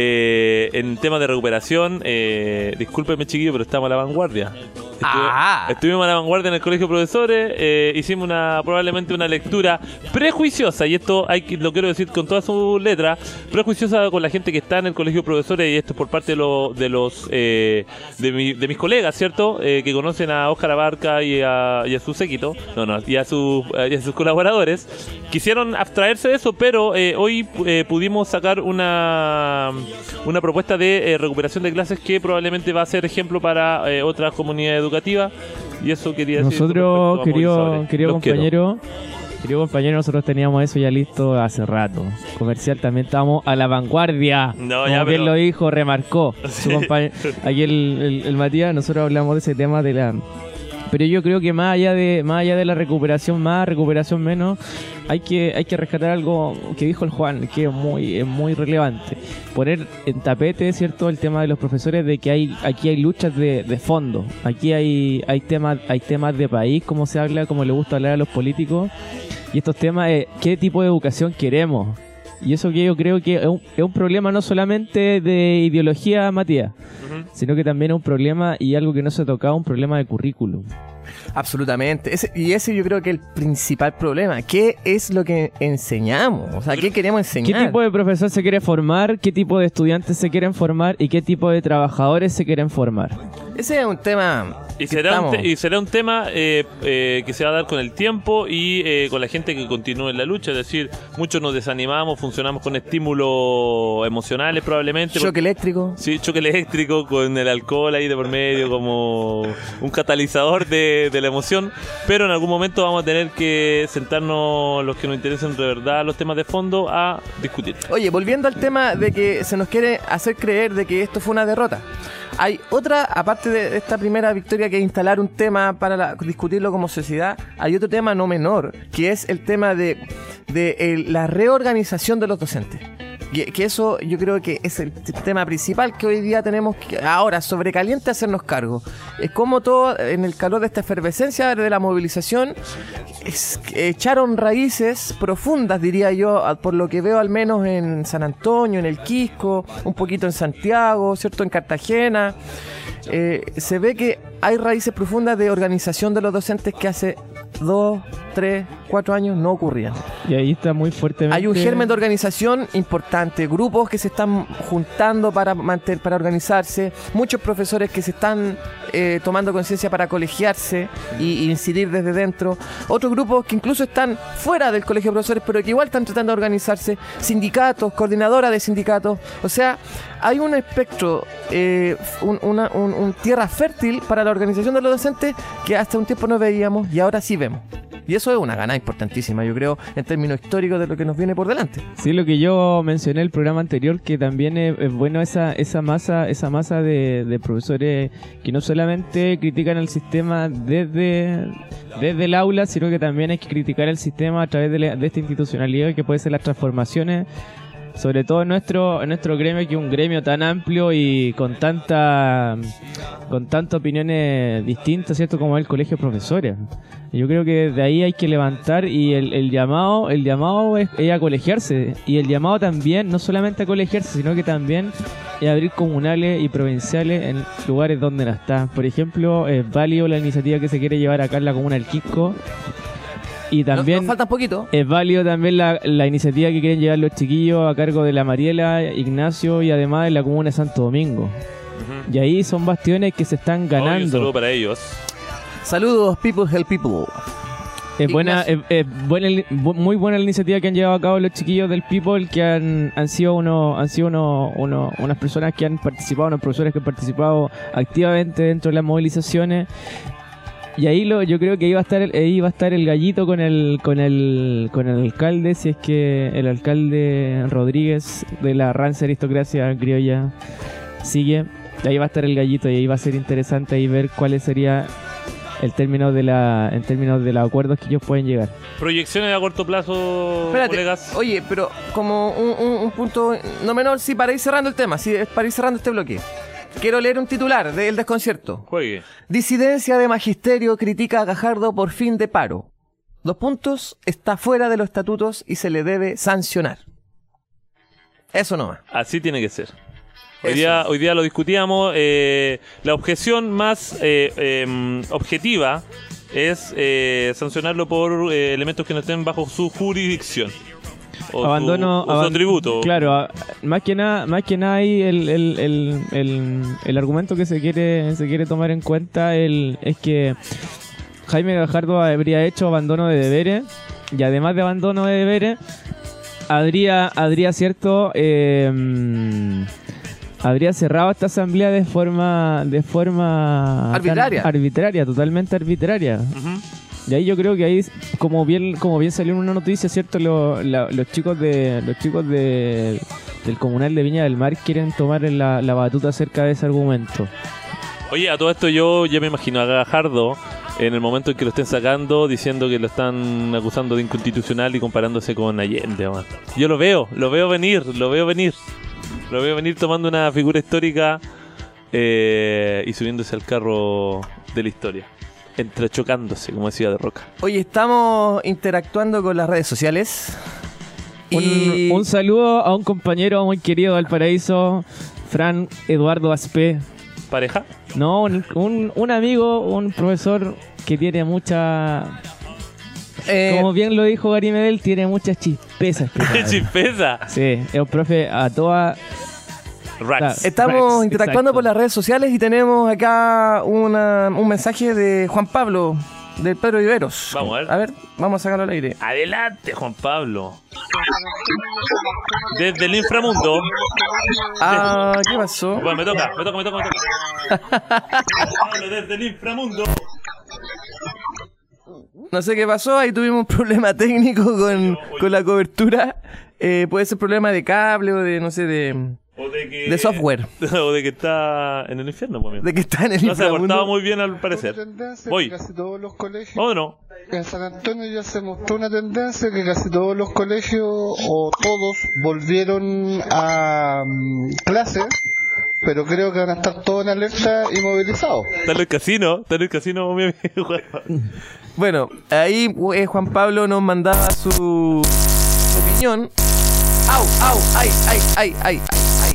En temas de recuperación, discúlpeme, chiquillo, pero estamos a la vanguardia. Estuvimos a la vanguardia en el colegio de profesores, hicimos probablemente una lectura prejuiciosa, y esto lo quiero decir con todas sus letras, prejuiciosa con la gente que está en el colegio de profesores, y esto es por parte de mis colegas, ¿cierto? Que conocen a Óscar Abarca y a su séquito, y a sus colaboradores. Quisieron abstraerse de eso, pero hoy pudimos sacar una propuesta de recuperación de clases que probablemente va a ser ejemplo para otras comunidades educativas, y eso quería decir. Nosotros, querido compañero, nosotros teníamos eso ya listo hace rato. Comercial también estábamos a la vanguardia. Como bien lo dijo, remarcó su compañero. Aquí el Matías, nosotros hablamos de ese tema de la... Pero yo creo que más allá de la recuperación más, recuperación menos, hay que rescatar algo que dijo el Juan, que es muy relevante. Poner en tapete, ¿cierto?, el tema de los profesores, de que aquí hay luchas de fondo. Aquí hay temas de país, como se habla, como le gusta hablar a los políticos. Y estos temas de qué tipo de educación queremos. Y eso que yo creo que es un problema no solamente de ideología, Matías, sino que también es un problema, y algo que no se ha tocado, un problema de currículum. Absolutamente. Ese yo creo que es el principal problema. ¿Qué es lo que enseñamos? O sea, ¿qué queremos enseñar? ¿Qué tipo de profesor se quiere formar? ¿Qué tipo de estudiantes se quieren formar? ¿Y qué tipo de trabajadores se quieren formar? Ese es un tema... Y será un tema que se va a dar con el tiempo y con la gente que continúe en la lucha. Es decir, muchos nos desanimamos, funcionamos con estímulos emocionales probablemente. Choque eléctrico. Sí, choque eléctrico con el alcohol ahí de por medio como un catalizador de la emoción. Pero en algún momento vamos a tener que sentarnos, los que nos interesan de verdad los temas de fondo, a discutir. Oye, volviendo al tema de que se nos quiere hacer creer de que esto fue una derrota. Hay otra, aparte de esta primera victoria, que es instalar un tema para discutirlo como sociedad, hay otro tema no menor, que es el tema de la reorganización de los docentes. Que eso yo creo que es el tema principal que hoy día tenemos que ahora sobrecaliente hacernos cargo. Es como todo en el calor de esta efervescencia de la movilización echaron raíces profundas, diría yo, por lo que veo al menos en San Antonio, en el Quisco, un poquito en Santiago, ¿cierto? En Cartagena. Se ve que hay raíces profundas de organización de los docentes que hace 2, 3, 4 años no ocurrían. Y ahí está muy fuertemente... Hay un germen de organización importante, grupos que se están juntando para organizarse, muchos profesores que se están tomando conciencia para colegiarse y incidir desde dentro, otros grupos que incluso están fuera del colegio de profesores pero que igual están tratando de organizarse, sindicatos, coordinadoras de sindicatos, o sea, hay un espectro, un tierra fértil para la organización de los docentes que hasta un tiempo no veíamos y ahora sí vemos. Y eso es una gana importantísima, yo creo, en términos históricos de lo que nos viene por delante. Sí, lo que yo mencioné en el programa anterior, que también es bueno esa masa de profesores que no solamente critican el sistema desde el aula, sino que también hay que criticar el sistema a través de esta institucionalidad que puede ser las transformaciones, sobre todo en nuestro gremio, que es un gremio tan amplio y con tantas opiniones distintas, ¿cierto? Como el colegio de profesores. Yo creo que de ahí hay que levantar y el llamado es a colegiarse, y el llamado también no solamente a colegiarse, sino que también es abrir comunales y provinciales en lugares donde no está. Por ejemplo, es válido la iniciativa que se quiere llevar acá en la comuna del Quisco. Y también nos falta un poquito. Es válido también la iniciativa que quieren llevar los chiquillos a cargo de la Mariela, Ignacio y además de la comuna de Santo Domingo. Uh-huh. Y ahí son bastiones que se están ganando. Un saludo para ellos. Saludos, people help people. Es muy buena la iniciativa que han llevado a cabo los chiquillos del People, que han sido unas personas que han participado, unos profesores que han participado activamente dentro de las movilizaciones. Y ahí yo creo que iba a estar el gallito con el alcalde, si es que el alcalde Rodríguez de la Rancia Aristocracia Criolla sigue. Y ahí va a estar el gallito y ahí va a ser interesante ahí ver cuáles sería en términos de los acuerdos que ellos pueden llegar. Proyecciones a corto plazo, colegas. Oye, pero como un punto no menor, sí, para ir cerrando el tema, sí, para ir cerrando este bloque. Quiero leer un titular del Desconcierto. Juegue. Disidencia de magisterio critica a Gajardo por fin de paro. 2 puntos, está fuera de los estatutos y se le debe sancionar. Eso nomás. Así tiene que ser. Hoy día lo discutíamos. La objeción más objetiva es sancionarlo por elementos que no estén bajo su jurisdicción. O su tributo. Claro, más que nada ahí el argumento que se quiere tomar en cuenta es que Jaime Gajardo habría hecho abandono de deberes, y además de abandono de deberes habría cerrado esta asamblea de forma arbitraria, totalmente arbitraria. Uh-huh. Y ahí yo creo que ahí, como bien salió en una noticia, ¿cierto? Los chicos del comunal de Viña del Mar quieren tomar la batuta acerca de ese argumento. Oye, a todo esto yo ya me imagino a Gajardo en el momento en que lo estén sacando, diciendo que lo están acusando de inconstitucional y comparándose con Allende, man. Yo lo veo venir. Lo veo venir tomando una figura histórica y subiéndose al carro de la historia. Entrechocándose, como decía De Roca. Oye, estamos interactuando con las redes sociales. Un saludo a un compañero muy querido de Valparaíso, Fran Eduardo Aspe. ¿Pareja? No, un amigo, un profesor que tiene mucha... como bien lo dijo Gary Medel, tiene muchas chispezas. ¿Chispeza? Sí, es un profe a toda... Estamos interactuando por las redes sociales y tenemos acá un mensaje de Juan Pablo, del Pedro Viveros. Vamos a ver. A ver, vamos a sacarlo al aire. Adelante, Juan Pablo. Desde el inframundo. ¿Qué pasó? Bueno, me toca. Pablo, desde el inframundo. No sé qué pasó, ahí tuvimos un problema técnico con la cobertura. Puede ser problema de cable o de, no sé, de O de que... de software. O de que está en el infierno, pues, amigo. De que está en el No se ha portado inframundo. muy bien al parecer. Voy. Casi todos los colegios. ¿O no? En San Antonio ya se mostró una tendencia que casi todos los colegios, o todos, volvieron a clases, pero creo que van a estar todos en alerta y movilizados. Está en el casino, mi amigo. Bueno, ahí Juan Pablo nos mandaba su opinión. ¡Au, au! ¡Ay, ay, ay, ay, ay!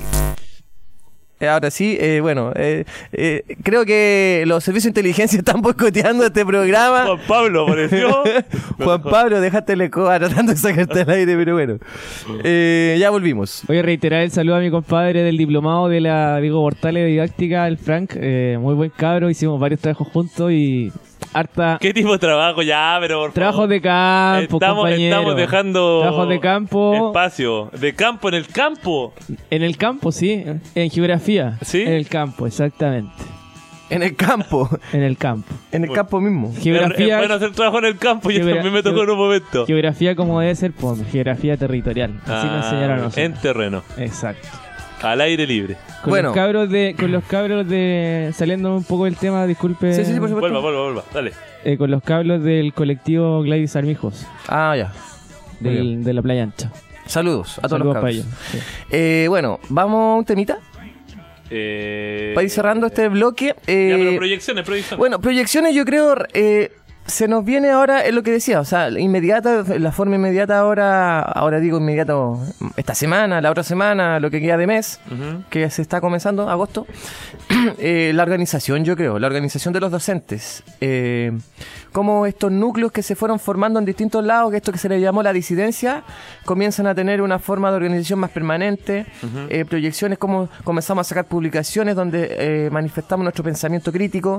Ahora sí, bueno, creo que los servicios de inteligencia están boicoteando este programa. Juan Pablo apareció. Juan Pablo, déjate la escoba tratando de sacarte al aire, pero bueno. Ya volvimos. Voy a reiterar el saludo a mi compadre del diplomado de la Diego Portales de Didáctica, el Frank. Muy buen cabro, hicimos varios trabajos juntos y harta... ¿Qué tipo de trabajo? Ya, pero por Trabajos favor. de campo, compañero. Estamos dejando Trabajos de campo. espacio. ¿De campo en el campo? En el campo, sí. En geografía. ¿Sí? En el campo, exactamente. En el campo. En el campo. En el campo mismo. Geografía. Es bueno hacer trabajo en el campo, yo también me tocó en un momento. Geografía como debe ser, pues, geografía territorial. Así nos enseñaron a nosotros. En terreno. Exacto. Al aire libre. Con los cabros de saliendo un poco del tema, disculpe. Sí, por supuesto. Vuelva, dale. Con los cabros del colectivo Gladys Armijos. Ah, ya. De la Playa Ancha. Saludos a todos los cabros. para ellos. Sí. Bueno, vamos a un temita. Para ir cerrando este bloque. Ya, pero proyecciones. Bueno, proyecciones yo creo... se nos viene ahora, es lo que decía, o sea, la forma inmediata ahora digo inmediato, esta semana, la otra semana, lo que queda de mes, que se está comenzando, agosto, la organización, yo creo, la organización de los docentes, como estos núcleos que se fueron formando en distintos lados, que esto que se le llamó la disidencia, comienzan a tener una forma de organización más permanente, proyecciones, como comenzamos a sacar publicaciones donde manifestamos nuestro pensamiento crítico,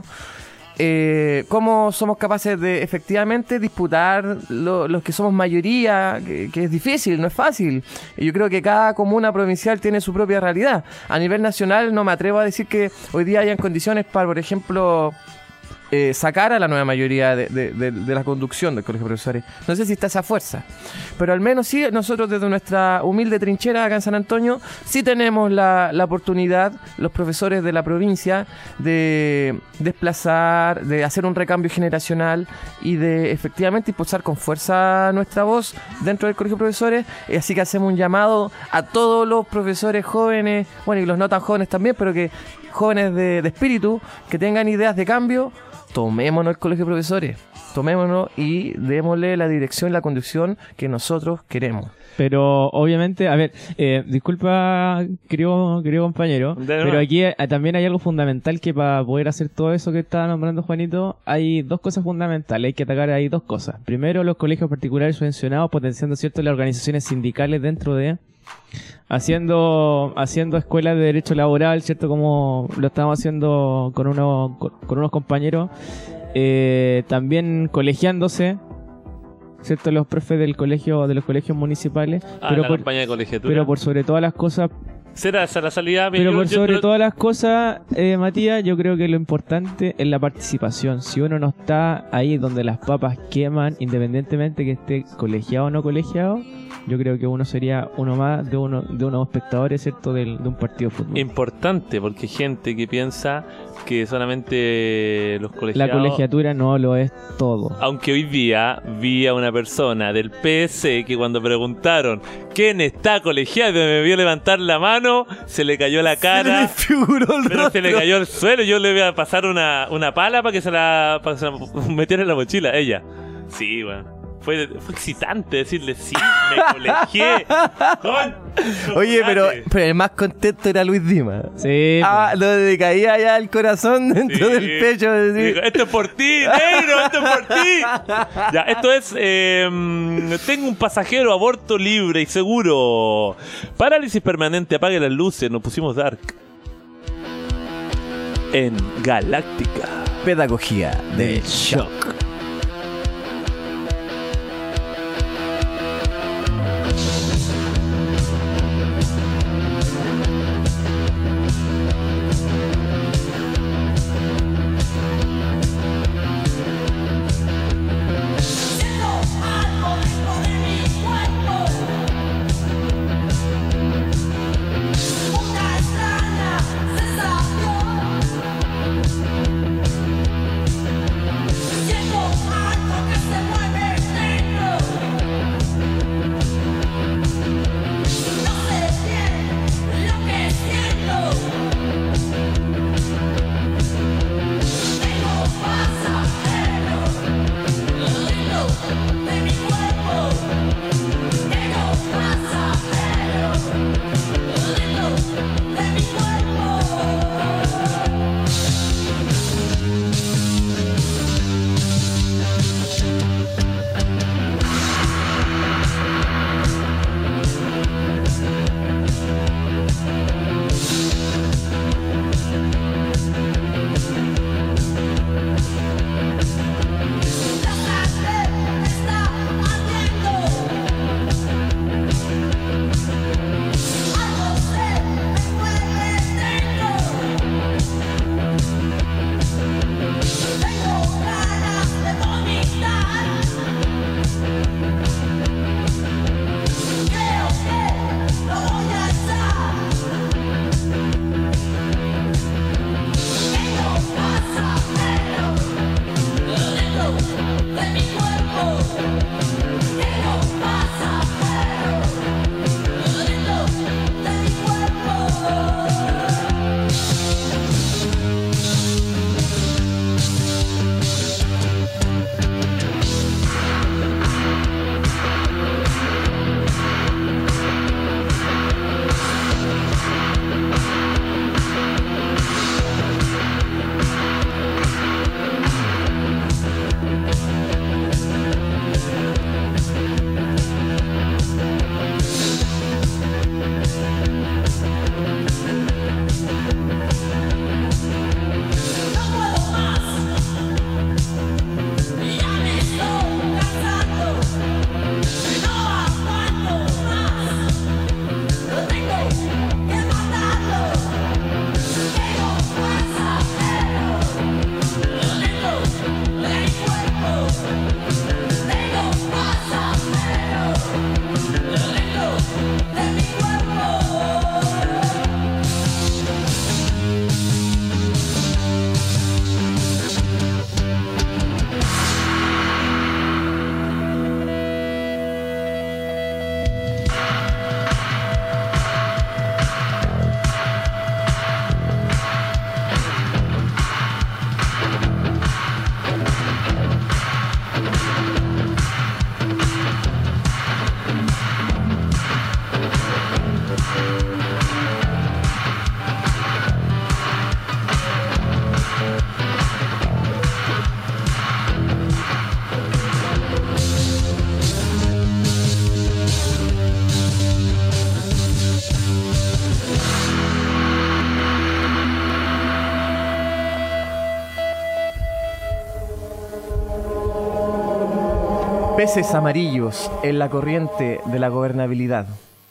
cómo somos capaces de efectivamente disputar los que somos mayoría, que es difícil, no es fácil. Y yo creo que cada comuna provincial tiene su propia realidad. A nivel nacional no me atrevo a decir que hoy día hayan condiciones para, por ejemplo, sacar a la nueva mayoría de la conducción del Colegio de Profesores. No sé si está esa fuerza, pero al menos sí, nosotros desde nuestra humilde trinchera acá en San Antonio, sí tenemos la oportunidad, los profesores de la provincia, de desplazar, de hacer un recambio generacional y de efectivamente impulsar con fuerza nuestra voz dentro del Colegio de Profesores. Así que hacemos un llamado a todos los profesores jóvenes, bueno, y los no tan jóvenes también, pero que jóvenes de espíritu, que tengan ideas de cambio. Tomémonos el Colegio de Profesores, tomémonos y démosle la dirección y la conducción que nosotros queremos. Pero obviamente, a ver, disculpa, querido compañero, pero aquí también hay algo fundamental que para poder hacer todo eso que estaba nombrando Juanito, hay dos cosas fundamentales, hay que atacar ahí dos cosas. Primero, los colegios particulares subvencionados, potenciando, ¿cierto?, las organizaciones sindicales dentro de... Haciendo escuelas de derecho laboral, ¿cierto? Como lo estamos haciendo con unos compañeros. También colegiándose, ¿cierto? Los profes de los colegios municipales. Campaña de colegiatura. Pero por sobre todas las cosas... ¿Será esa la salida? Todas las cosas, Matías, yo creo que lo importante es la participación. Si uno no está ahí donde las papas queman, independientemente que esté colegiado o no colegiado, yo creo que uno sería uno más de unos espectadores, ¿cierto?, de un partido de fútbol. Importante, porque hay gente que piensa que solamente los colegiados... La colegiatura no lo es todo. Aunque hoy día vi a una persona del PS que cuando preguntaron ¿quién está colegiado? Y me vio levantar la mano, se le cayó la cara. Se le cayó el suelo. Yo le voy a pasar una pala para que se la metiera en la mochila. Ella. Sí, bueno. Fue excitante decirle sí, me colegié. Oye, pero el más contento era Luis Dimas. Sí. Lo de caía ya el corazón dentro del pecho. Dijo, esto es por ti, negro, esto es por ti. Ya, esto es tengo un pasajero, aborto libre y seguro. Parálisis permanente, apague las luces, nos pusimos dark. En Galáctica. Pedagogía de shock. Una Peces amarillos en la corriente de la gobernabilidad.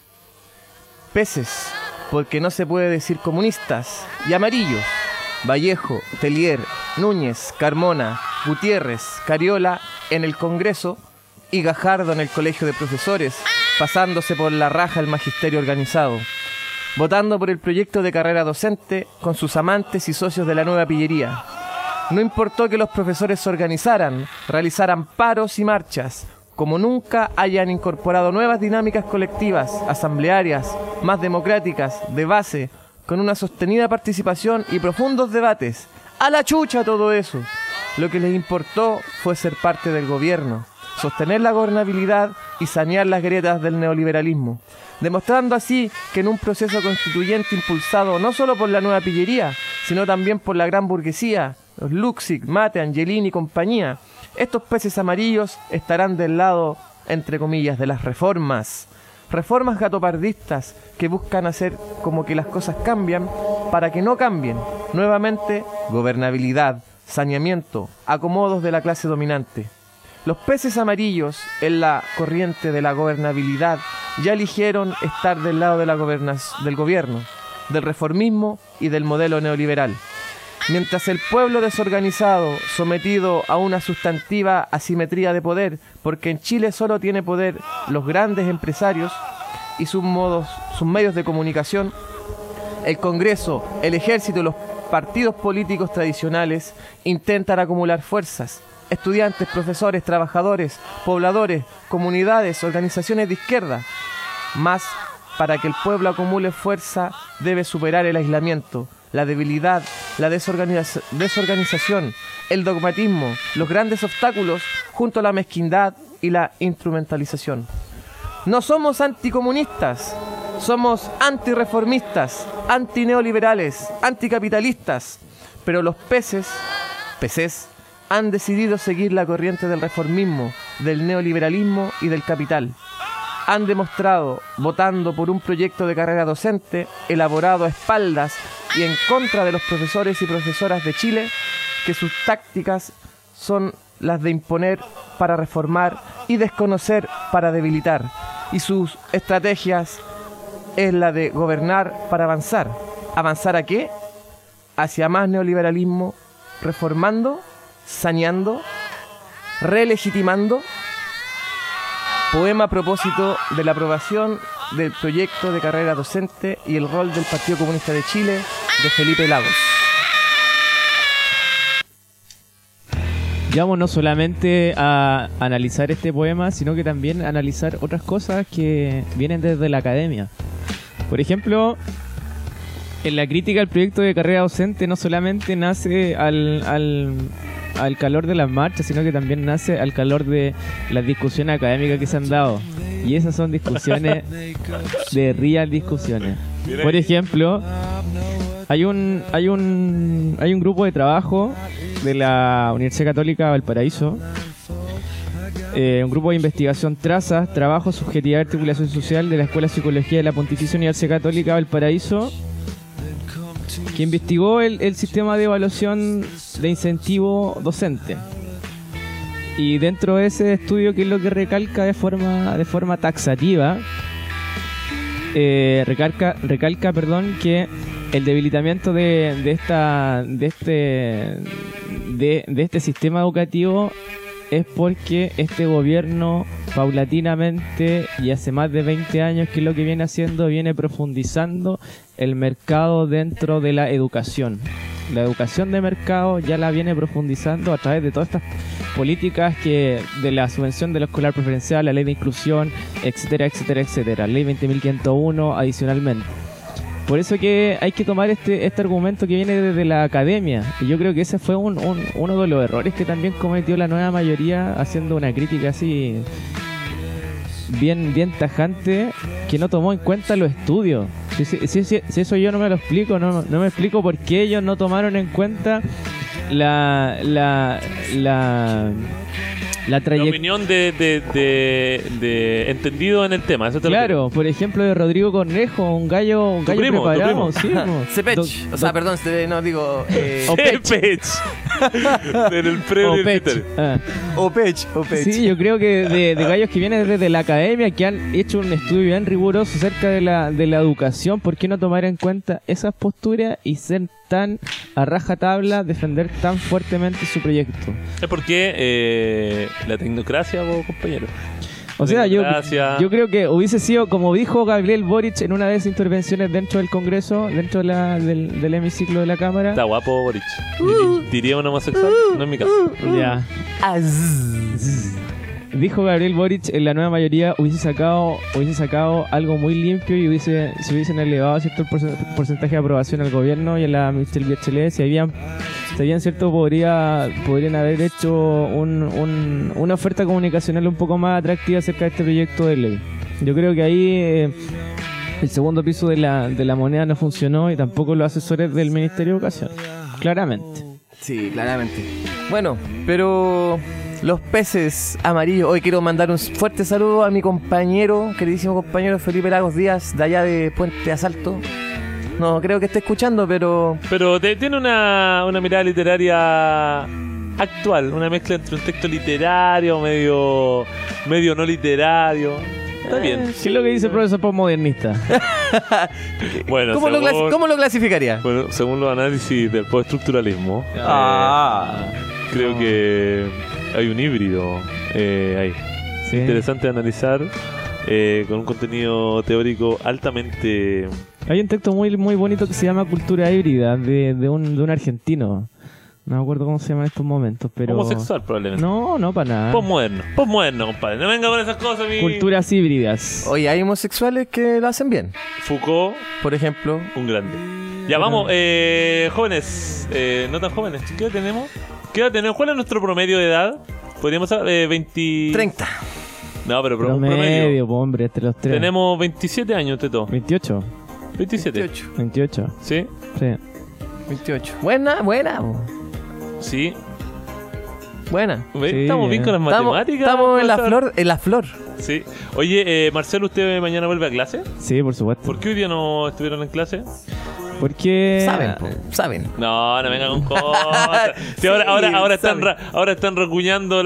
Peces, porque no se puede decir comunistas, y amarillos. Vallejo, Telier, Núñez, Carmona, Gutiérrez, Cariola en el Congreso y Gajardo en el Colegio de Profesores, pasándose por la raja el magisterio organizado, votando por el proyecto de carrera docente con sus amantes y socios de la nueva pillería. No importó que los profesores se organizaran, realizaran paros y marchas, como nunca hayan incorporado nuevas dinámicas colectivas, asamblearias, más democráticas, de base, con una sostenida participación y profundos debates. ¡A la chucha todo eso! Lo que les importó fue ser parte del gobierno, sostener la gobernabilidad y sanear las grietas del neoliberalismo, demostrando así que en un proceso constituyente impulsado no solo por la nueva pillería, sino también por la gran burguesía, los Luxic, Mate, Angelini y compañía, estos peces amarillos estarán del lado, entre comillas, de las reformas. Reformas gatopardistas que buscan hacer como que las cosas cambian para que no cambien. Nuevamente, gobernabilidad, saneamiento, acomodos de la clase dominante. Los peces amarillos en la corriente de la gobernabilidad ya eligieron estar del lado de del gobierno, del reformismo y del modelo neoliberal. Mientras el pueblo desorganizado, sometido a una sustantiva asimetría de poder, porque en Chile solo tiene poder los grandes empresarios y sus medios de comunicación, el Congreso, el Ejército y los partidos políticos tradicionales intentan acumular fuerzas. Estudiantes, profesores, trabajadores, pobladores, comunidades, organizaciones de izquierda. Más, para que el pueblo acumule fuerza, debe superar el aislamiento, la debilidad, la desorganización, el dogmatismo, los grandes obstáculos, junto a la mezquindad y la instrumentalización. No somos anticomunistas, somos antirreformistas, antineoliberales, anticapitalistas, pero los peces han decidido seguir la corriente del reformismo, del neoliberalismo y del capital. Han demostrado, votando por un proyecto de carrera docente elaborado a espaldas y en contra de los profesores y profesoras de Chile, que sus tácticas son las de imponer para reformar y desconocer para debilitar, y sus estrategias es la de gobernar para avanzar. ¿Avanzar a qué? Hacia más neoliberalismo, reformando, saneando, relegitimando. Poema a propósito de la aprobación del proyecto de carrera docente y el rol del Partido Comunista de Chile, de Felipe Lagos. Vamos no solamente a analizar este poema, sino que también a analizar otras cosas que vienen desde la academia. Por ejemplo, en la crítica al proyecto de carrera docente no solamente nace al calor de las marchas, sino que también nace al calor de las discusiones académicas que se han dado. Y esas son discusiones de real discusiones. Por ejemplo, hay un grupo de trabajo de la Universidad Católica Valparaíso, un grupo de investigación Trazas, Trabajo, Subjetividad y Articulación Social de la Escuela de Psicología de la Pontificia Universidad Católica Valparaíso, que investigó el sistema de evaluación de incentivo docente. Y dentro de ese estudio, ¿qué es lo que recalca de forma taxativa? Recalca, que el debilitamiento de este sistema educativo es porque este gobierno paulatinamente y hace más de 20 años que lo que viene haciendo, viene profundizando el mercado dentro de la educación. La educación de mercado ya la viene profundizando a través de todas estas políticas de la subvención de la escolar preferencial, la ley de inclusión, etcétera, ley 20.501 adicionalmente. Por eso que hay que tomar este argumento que viene desde la academia, y yo creo que ese fue uno de los errores que también cometió la nueva mayoría, haciendo una crítica así bien tajante, que no tomó en cuenta los estudios. Si eso yo no me lo explico, no me explico por qué ellos no tomaron en cuenta La opinión de entendido en el tema. Eso te claro, por ejemplo, de Rodrigo Cornejo, un gallo preparado. Sí, Cepech. O sea, perdón, no digo. Cepech. Del Opech. Opech. Sí, yo creo que de gallos que vienen desde la academia, que han hecho un estudio bien riguroso acerca de la educación, ¿por qué no tomar en cuenta esas posturas y ser tan a rajatabla, defender tan fuertemente su proyecto? Es porque la tecnocracia, compañero. O sea, yo creo que hubiese sido, como dijo Gabriel Boric en una de sus intervenciones dentro del Congreso, dentro del hemiciclo de la Cámara. Está guapo Boric. ¿Diría un homosexual? No en mi caso. Ya. Dijo Gabriel Boric, en la nueva mayoría hubiese sacado algo muy limpio y se hubiesen elevado cierto porcentaje de aprobación al gobierno y a la Michelle Bachelet. Si habían cierto, podrían haber hecho una oferta comunicacional un poco más atractiva acerca de este proyecto de ley. Yo creo que ahí el segundo piso de la moneda no funcionó y tampoco los asesores del Ministerio de Educación. Claramente. Sí, claramente. Bueno, pero los peces amarillos. Hoy quiero mandar un fuerte saludo a mi queridísimo compañero Felipe Lagos Díaz, de allá de Puente Asalto. No creo que esté escuchando, pero tiene una mirada literaria actual, una mezcla entre un texto literario, medio no literario. Está bien. ¿Qué es lo que dice el profesor postmodernista? Bueno, ¿Cómo lo clasificaría? Bueno, según los análisis del postestructuralismo, creo que hay un híbrido ahí. Sí. Interesante de analizar, con un contenido teórico altamente... Hay un texto muy muy bonito que se llama Cultura Híbrida, de un argentino. No me acuerdo cómo se llama en estos momentos, pero... Homosexual, probablemente. No, para nada. Postmoderno, compadre. No venga con esas cosas, Culturas híbridas. Oye, hay homosexuales que lo hacen bien. Foucault, por ejemplo. Un grande. Ya, vamos, jóvenes, no tan jóvenes. ¿Qué edad tenemos? ¿Cuál es nuestro promedio de edad? Podríamos saber, 30. No, pero promedio. Hombre, entre los tres. Tenemos 27 años, Teto. 28. 28. ¿Sí? Sí. 28. Buena. Sí. Buena. Estamos bien con las matemáticas. Estamos en la flor. Sí. Oye, Marcelo, ¿usted mañana vuelve a clase? Sí, por supuesto. ¿Por qué hoy día no estuvieron en clase? Porque... Saben. No vengan con cosas. Sí, ahora están recuñando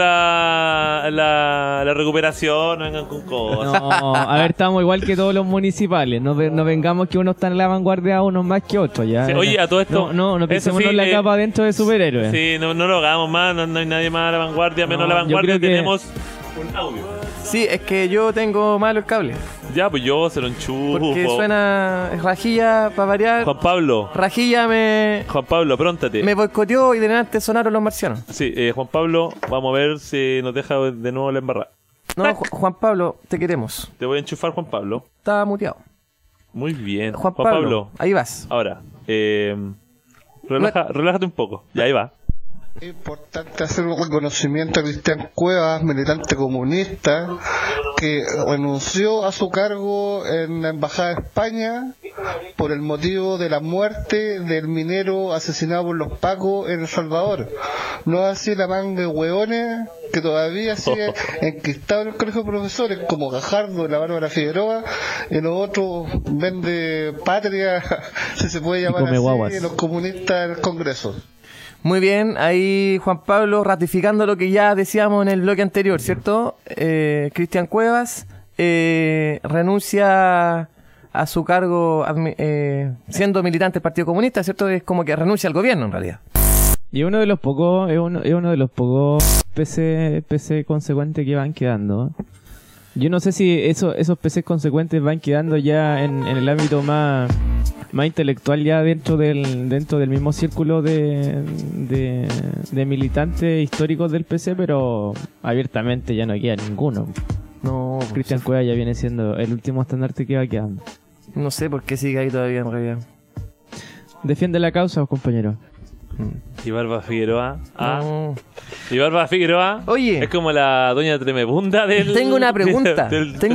la recuperación. No vengan con cosas. No, a ver, estamos igual que todos los municipales. No vengamos que uno está en la vanguardia, unos más que otros. Ya. Sí, oye, a todo esto... No pensémonos la capa dentro de superhéroes. Sí, no lo hagamos más. No hay nadie más a la vanguardia. Menos la vanguardia tenemos un audio. Sí, es que yo tengo malo el cable. Ya, pues yo se lo enchupo. Porque suena rajilla para variar. Juan Pablo, apróntate. Me boicoteó y de delante sonaron los marcianos. Sí, Juan Pablo, vamos a ver si nos deja de nuevo la embarrada. No, Juan Pablo, te queremos. Te voy a enchufar, Juan Pablo. Está muteado. Muy bien. Juan Pablo, ahí vas. Ahora, relájate un poco. Ya, ahí va. Es importante hacer un reconocimiento a Cristian Cuevas, militante comunista, que renunció a su cargo en la Embajada de España por el motivo de la muerte del minero asesinado por los pacos en El Salvador. No así la manga de hueones que todavía sigue enquistado en el colegio de profesores, como Gajardo, la Bárbara Figueroa, y los otros vende patria, si se puede llamar así, guaguas. Los comunistas del Congreso. Muy bien, ahí Juan Pablo ratificando lo que ya decíamos en el bloque anterior, ¿cierto? Cristian Cuevas renuncia a su cargo siendo militante del Partido Comunista, ¿cierto? Es como que renuncia al gobierno en realidad. Y es uno de los pocos PC consecuentes que van quedando. Yo no sé si esos PC consecuentes van quedando ya en el ámbito más intelectual, ya dentro del mismo círculo de militantes históricos del PC, pero abiertamente ya no queda ninguno. No, Cristian Cuevas ya viene siendo el último estandarte que va quedando. No sé por qué sigue ahí todavía en realidad. Defiende la causa, compañero. Y Barba Figueroa. Y Barba Figueroa. Oye, es como la doña Tremebunda del... Tengo una pregunta.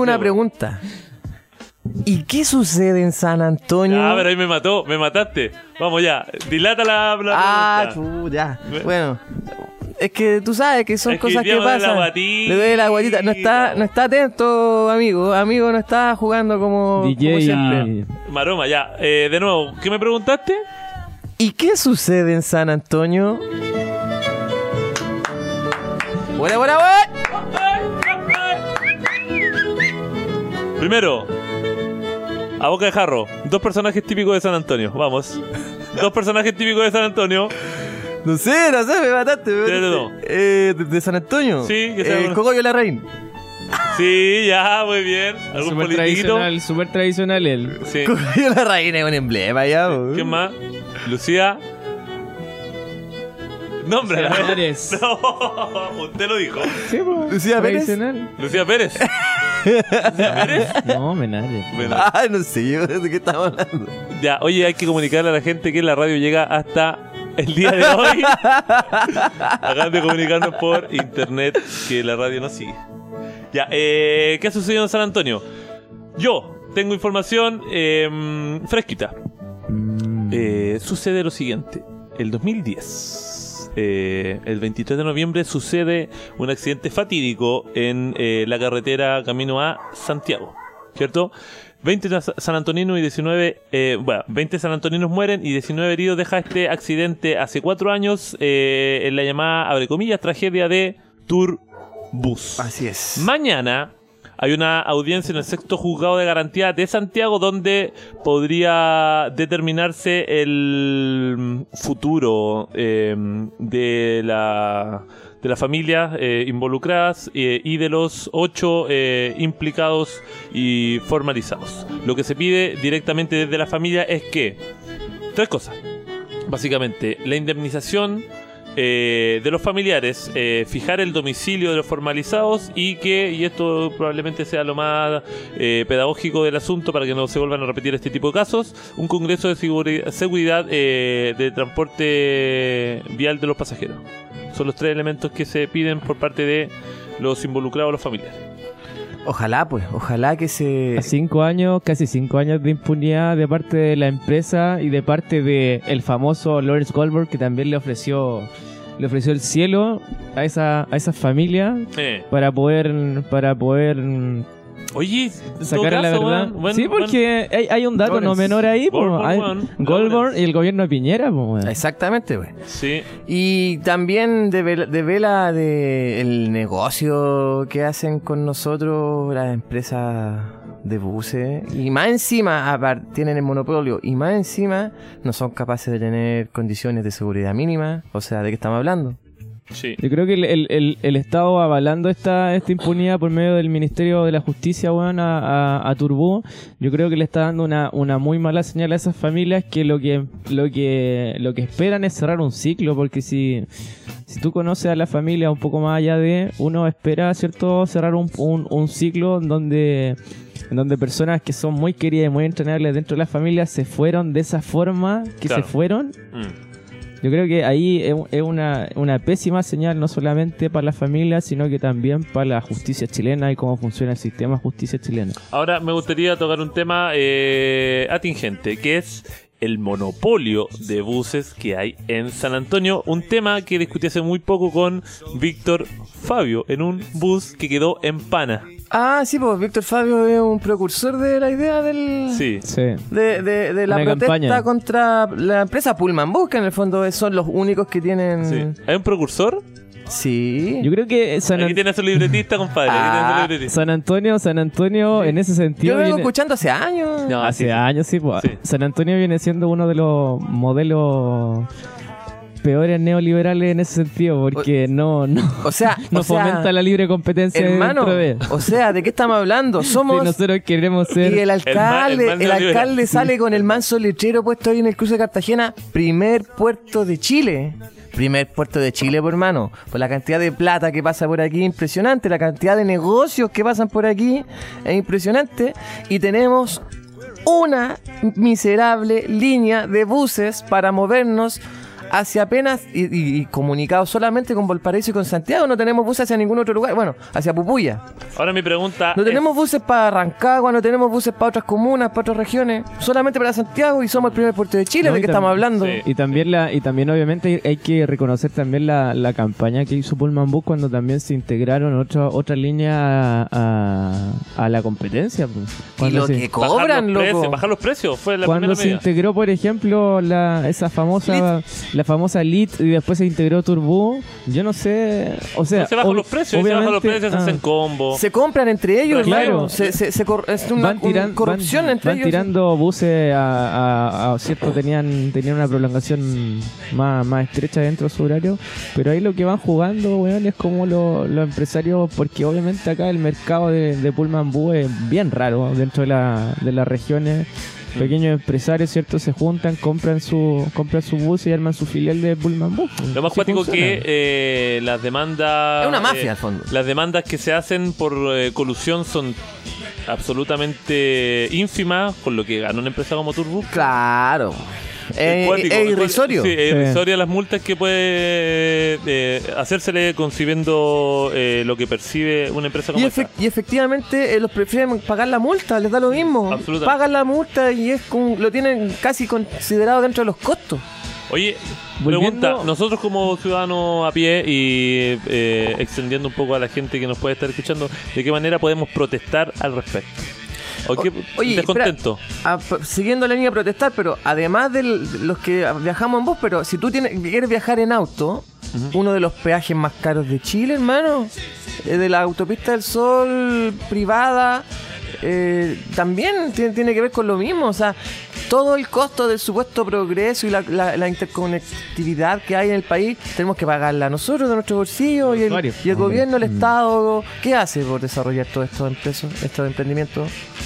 ¿Y qué sucede en San Antonio? Ah, pero ahí me mataste. Vamos ya, dilata la pregunta. Ya. Bueno, Es que tú sabes que son Es que cosas que hoy día me duele la pasan. guatita. Le duele la guatita. No está atento, amigo. Amigo no está jugando como siempre. Maroma, ya. De nuevo, ¿qué me preguntaste? ¿Y qué sucede en San Antonio? ¡Buena, buena, Primero, a boca de jarro, 2 personajes típicos de San Antonio. Vamos. 2 personajes típicos de San Antonio. No sé, me mataste. ¿De San Antonio? Sí, que sea Cogollo Larraín. Sí, ya, muy bien. ¿Algún politiquito? Súper tradicional él. Sí. Cogollo Larraín es un emblema ya. ¿Quién más? Lucía. Nómbrala. Pérez. No, usted lo dijo. Sí, pues. Lucía Pérez. Lucía Pérez. ¿Lucía Pérez? No, Menares. Ah, no sé yo de qué estamos hablando. Ya, oye, hay que comunicarle a la gente que la radio llega hasta el día de hoy. Acaban de comunicarnos por internet que la radio nos sigue. Ya, ¿qué ha sucedido en San Antonio? Yo tengo información fresquita. Sucede lo siguiente. El 2010, el 23 de noviembre, sucede un accidente fatídico en la carretera camino a Santiago, ¿cierto? 20 sanantoninos y 20 sanantoninos mueren y 19 heridos deja este accidente hace 4 años en la llamada, abre comillas, tragedia de Turbus. Así es. Mañana hay una audiencia en el 6º Juzgado de Garantía de Santiago donde podría determinarse el futuro de las familias involucradas y de los 8 implicados y formalizados. Lo que se pide directamente desde la familia es que 3 cosas. Básicamente, la indemnización de los familiares, fijar el domicilio de los formalizados y esto probablemente sea lo más pedagógico del asunto para que no se vuelvan a repetir este tipo de casos, un congreso de seguridad de transporte vial de los pasajeros. Son los 3 elementos que se piden por parte de los involucrados, los familiares. Ojalá que se... A 5 años, casi 5 años de impunidad de parte de la empresa y de parte de el famoso Lawrence Goldberg, que también le ofreció el cielo a esa familia para poder Oye, sacar a la verdad. Sí, porque hay un dato no menor ahí, Goldberg y el gobierno de Piñera, Exactamente, güey. Sí. Y también devela el negocio que hacen con nosotros las empresas de buses. Y más encima, tienen el monopolio. Y más encima, no son capaces de tener condiciones de seguridad mínima. O sea, ¿de qué estamos hablando? Sí. Yo creo que el Estado avalando esta impunidad por medio del Ministerio de la Justicia, bueno, a Turbú, yo creo que le está dando una muy mala señal a esas familias que lo que esperan es cerrar un ciclo, porque si tú conoces a la familia un poco más allá uno espera, ¿cierto?, cerrar un ciclo en donde personas que son muy queridas y muy entrenables dentro de la familia se fueron de esa forma que se fueron. Yo creo que ahí es una pésima señal, no solamente para la familia, sino que también para la justicia chilena y cómo funciona el sistema de justicia chileno. Ahora me gustaría tocar un tema atingente, que es el monopolio de buses que hay en San Antonio. Un tema que discutí hace muy poco con Víctor Fabio en un bus que quedó en Pana. Ah, sí, pues Víctor Fabio es un precursor de la idea de la una protesta campaña contra la empresa Pullman Bus, que en el fondo son los únicos que tienen... Sí. ¿Hay un precursor? Sí. Yo creo que aquí tiene su libretista, compadre. San Antonio en ese sentido. Yo lo vengo escuchando hace años. No, hace años, sí, pues. Sí. San Antonio viene siendo uno de los modelos peores neoliberales en ese sentido, porque no fomenta la libre competencia, hermano, o sea, ¿de qué estamos hablando? Somos sí, nosotros queremos ser y el alcalde sale con el manso letrero puesto ahí en el cruce de Cartagena, primer puerto de Chile. Primer puerto de Chile, por hermano. Por la cantidad de plata que pasa por aquí, impresionante. La cantidad de negocios que pasan por aquí es impresionante. Y tenemos una miserable línea de buses para movernos hacia apenas y comunicados solamente con Valparaíso y con Santiago. No tenemos buses hacia ningún otro lugar. Bueno, hacia Pupuya. Ahora mi pregunta No tenemos buses para Rancagua, no tenemos buses para otras comunas, para otras regiones. Solamente para Santiago y somos el primer puerto de Chile. No, ¿de y qué estamos hablando? Sí. Y también obviamente hay que reconocer también la campaña que hizo Pullman Bus cuando también se integraron otra línea a la competencia. Pues. Y Cuando lo se- que cobran, loco. bajar los precios fue la Cuando primera se medida. integró, por ejemplo, la famosa Lit y después se integró Turbo, yo no sé, o sea, No se bajan los precios, se bajan los precios, se hacen combo. Se compran entre ellos, Claro. hermano. Es una corrupción entre van ellos. tirando buses a cierto, tenían una prolongación más estrecha dentro de su horario, pero ahí lo que van jugando, weón, es como los empresarios, porque obviamente acá el mercado de Pullman Bus es bien raro dentro de las regiones. Pequeños empresarios, ¿cierto? Se juntan, compran su bus y arman su filial de Pullman Bus. Lo más Sí cuático funciona. que las demandas... Es una mafia, al fondo. Las demandas que se hacen por colusión son absolutamente ínfimas con lo que gana una empresa como Turbo. Claro. Cuático, Es irrisorio. Sí, es irrisoria las multas que puede hacérsele concibiendo lo que percibe una empresa como esta. Y efectivamente los prefieren pagar la multa, les da lo mismo. Absolutamente. Pagan la multa y lo tienen casi considerado dentro de los costos. Oye, Volviendo- pregunta, nosotros como ciudadanos a pie y extendiendo un poco a la gente que nos puede estar escuchando, ¿de qué manera podemos protestar al respecto? ¿O qué Oye, descontento? Siguiendo la línea de protestar, pero además de los que viajamos en bus, pero si tú quieres viajar en auto, uno de los peajes más caros de Chile, hermano, de la autopista del Sol privada, también tiene que ver con lo mismo. O sea, todo el costo del supuesto progreso y la interconectividad que hay en el país, tenemos que pagarla nosotros de nuestro bolsillo y el gobierno, el Estado. ¿Qué hace por desarrollar todos estos emprendimientos?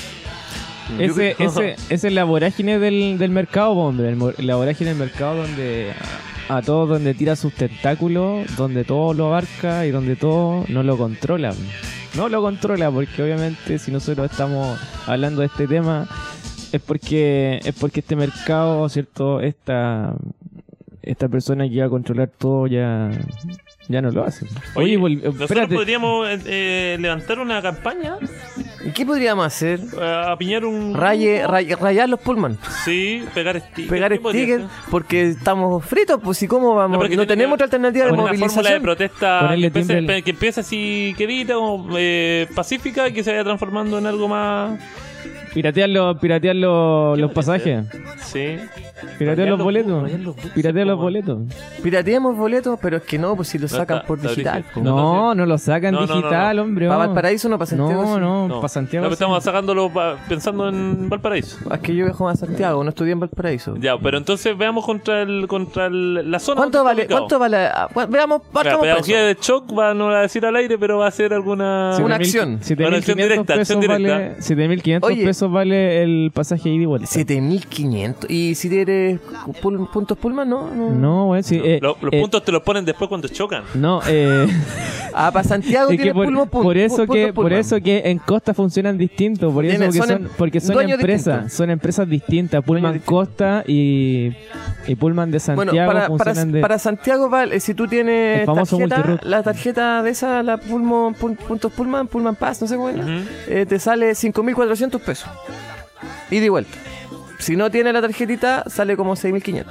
Ese es la vorágine del mercado, hombre. La vorágine del mercado donde a todo donde tira sus tentáculos, donde todo lo abarca y donde todo no lo controla. No lo controla porque obviamente si nosotros estamos hablando de este tema es porque este mercado, ¿cierto? Esta persona que iba a controlar todo ya no lo hace. Oye, espérate. nosotros podríamos levantar una campaña, ¿Y qué podríamos hacer? apiñar un... Rayar los Pullman. Sí, pegar stickers. Pegar ¿Qué podría stickers, ser? porque estamos fritos, pues ¿y cómo vamos? porque No tiene tenemos otra alternativa de Una fórmula de movilización. protesta Ponerle que timbre empiece así querida o pacífica y que se vaya transformando en algo más... Piratear los pasajes. Sí. Piratear los boletos. Piratear los boletos. Pirateemos boletos, pero es que no, pues si lo sacan está- por está digital. brígido. pues. No lo sacan No, digital, hombre. Para vamos. Valparaíso no, para Santiago. sí. No, para Santiago. No, sí. estamos sacándolo pensando en Valparaíso. Es que yo viajo a Santiago, no estudié en Valparaíso. Ya, pero entonces veamos contra la zona. ¿Cuánto donde vale? está ubicado. ¿Cuánto vale? Veamos, La partamos por pedagogía eso. de shock no la va a decir al aire, pero va a ser alguna... Una acción. 7.500 directa, pesos acción vale, directa. 7.500 Oye. pesos vale el pasaje ida y vuelta. 7.500. ¿Y si tienes puntos Pullman? No. No, güey, sí. Los puntos te los ponen después cuando chocan. No, Ah, para Santiago es que tienes Pullman. por eso que en Costa funcionan distintos, por eso Tienen- porque son dueños empresas, distintos. son empresas distintas, Pullman distintos. Costa y Pullman de Bueno, Santiago funcionan de para Santiago, vale, si tú tienes El famoso tarjeta, multiroute. la tarjeta de esa, la puntos Pullman Pass, no sé cómo es, te sale 5.400 pesos. Ida y vuelta. Si no tiene la tarjetita, sale como 6.500.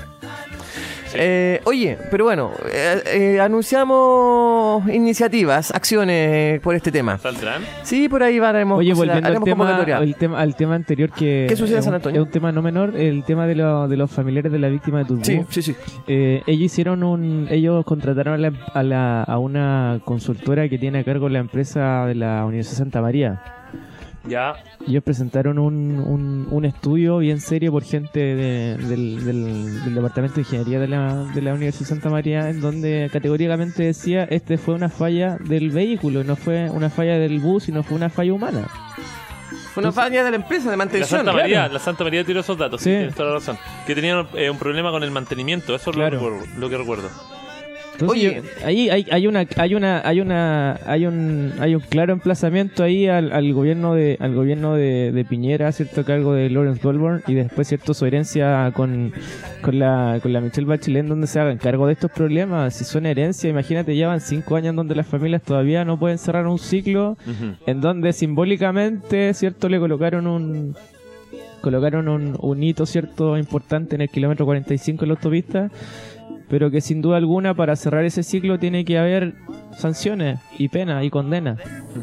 Oye, pero bueno, anunciamos iniciativas, acciones por este tema. ¿Saldrán? Sí, por ahí haremos, Oye, volviendo haremos convocatoria. al tema anterior que ¿Qué sucede en es San un- Antonio? Es un tema no menor, el tema de los familiares de la víctima de Turbo. Sí. Ellos contrataron a una consultora que tiene a cargo la empresa de la Universidad de Santa María. Ya. Ellos presentaron un estudio bien serio por gente del Departamento de Ingeniería de la Universidad de Santa María, en donde categóricamente decía fue una falla del vehículo, no fue una falla del bus, sino fue una falla humana. Fue una falla de la empresa de La mantención. Santa María tiró esos datos, sí, Sí. tienes toda la razón. Que tenían un problema con el mantenimiento, eso es Claro. lo que recuerdo. Entonces, Oye, ahí hay un claro emplazamiento ahí al gobierno de Piñera, cierto, cargo de Lawrence Goldborn, y después cierto su herencia con la Michelle Bachelet, donde se hagan cargo de estos problemas. Si son herencia, imagínate, llevan 5 años donde las familias todavía no pueden cerrar un ciclo, en donde simbólicamente, cierto, le colocaron un hito, cierto, importante en el kilómetro 45 en la autopista, pero que sin duda alguna para cerrar ese ciclo tiene que haber sanciones y penas y condenas.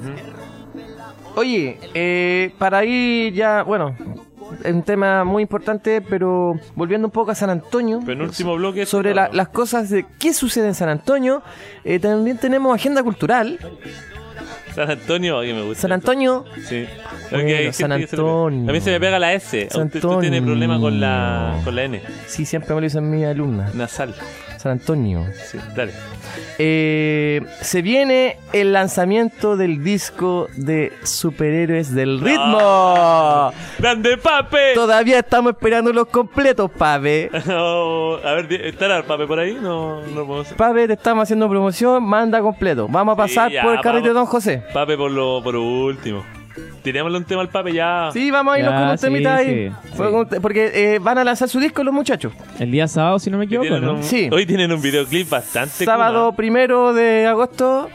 Oye, para ir ya, bueno, es un tema muy importante, pero volviendo un poco a San Antonio, penúltimo bloque sobre las cosas de qué sucede en San Antonio, también tenemos agenda cultural. San Antonio, que me gusta. San Antonio. Sí. Bueno, San Antonio. A mí se me pega la S. Usted tiene problema con la N. Sí, siempre me lo dicen mis alumnas. Nasal. San Antonio. Sí, dale. Se viene el lanzamiento del disco de Superhéroes del Ritmo. ¡Grande, Pape! Todavía estamos esperando los completos, Pape. A ver, ¿estará el Pape por ahí? No puedo ser. Pape, te estamos haciendo promoción, manda completo. Vamos a pasar por el carrito de Don José. Pape por último. Tirémosle un tema al Pape ya. Sí, vamos a irnos con un temita ahí. Sí. Porque van a lanzar su disco los muchachos. El día sábado, si no me equivoco, ¿no? Sí. Hoy tienen un videoclip bastante sábado 1 de agosto.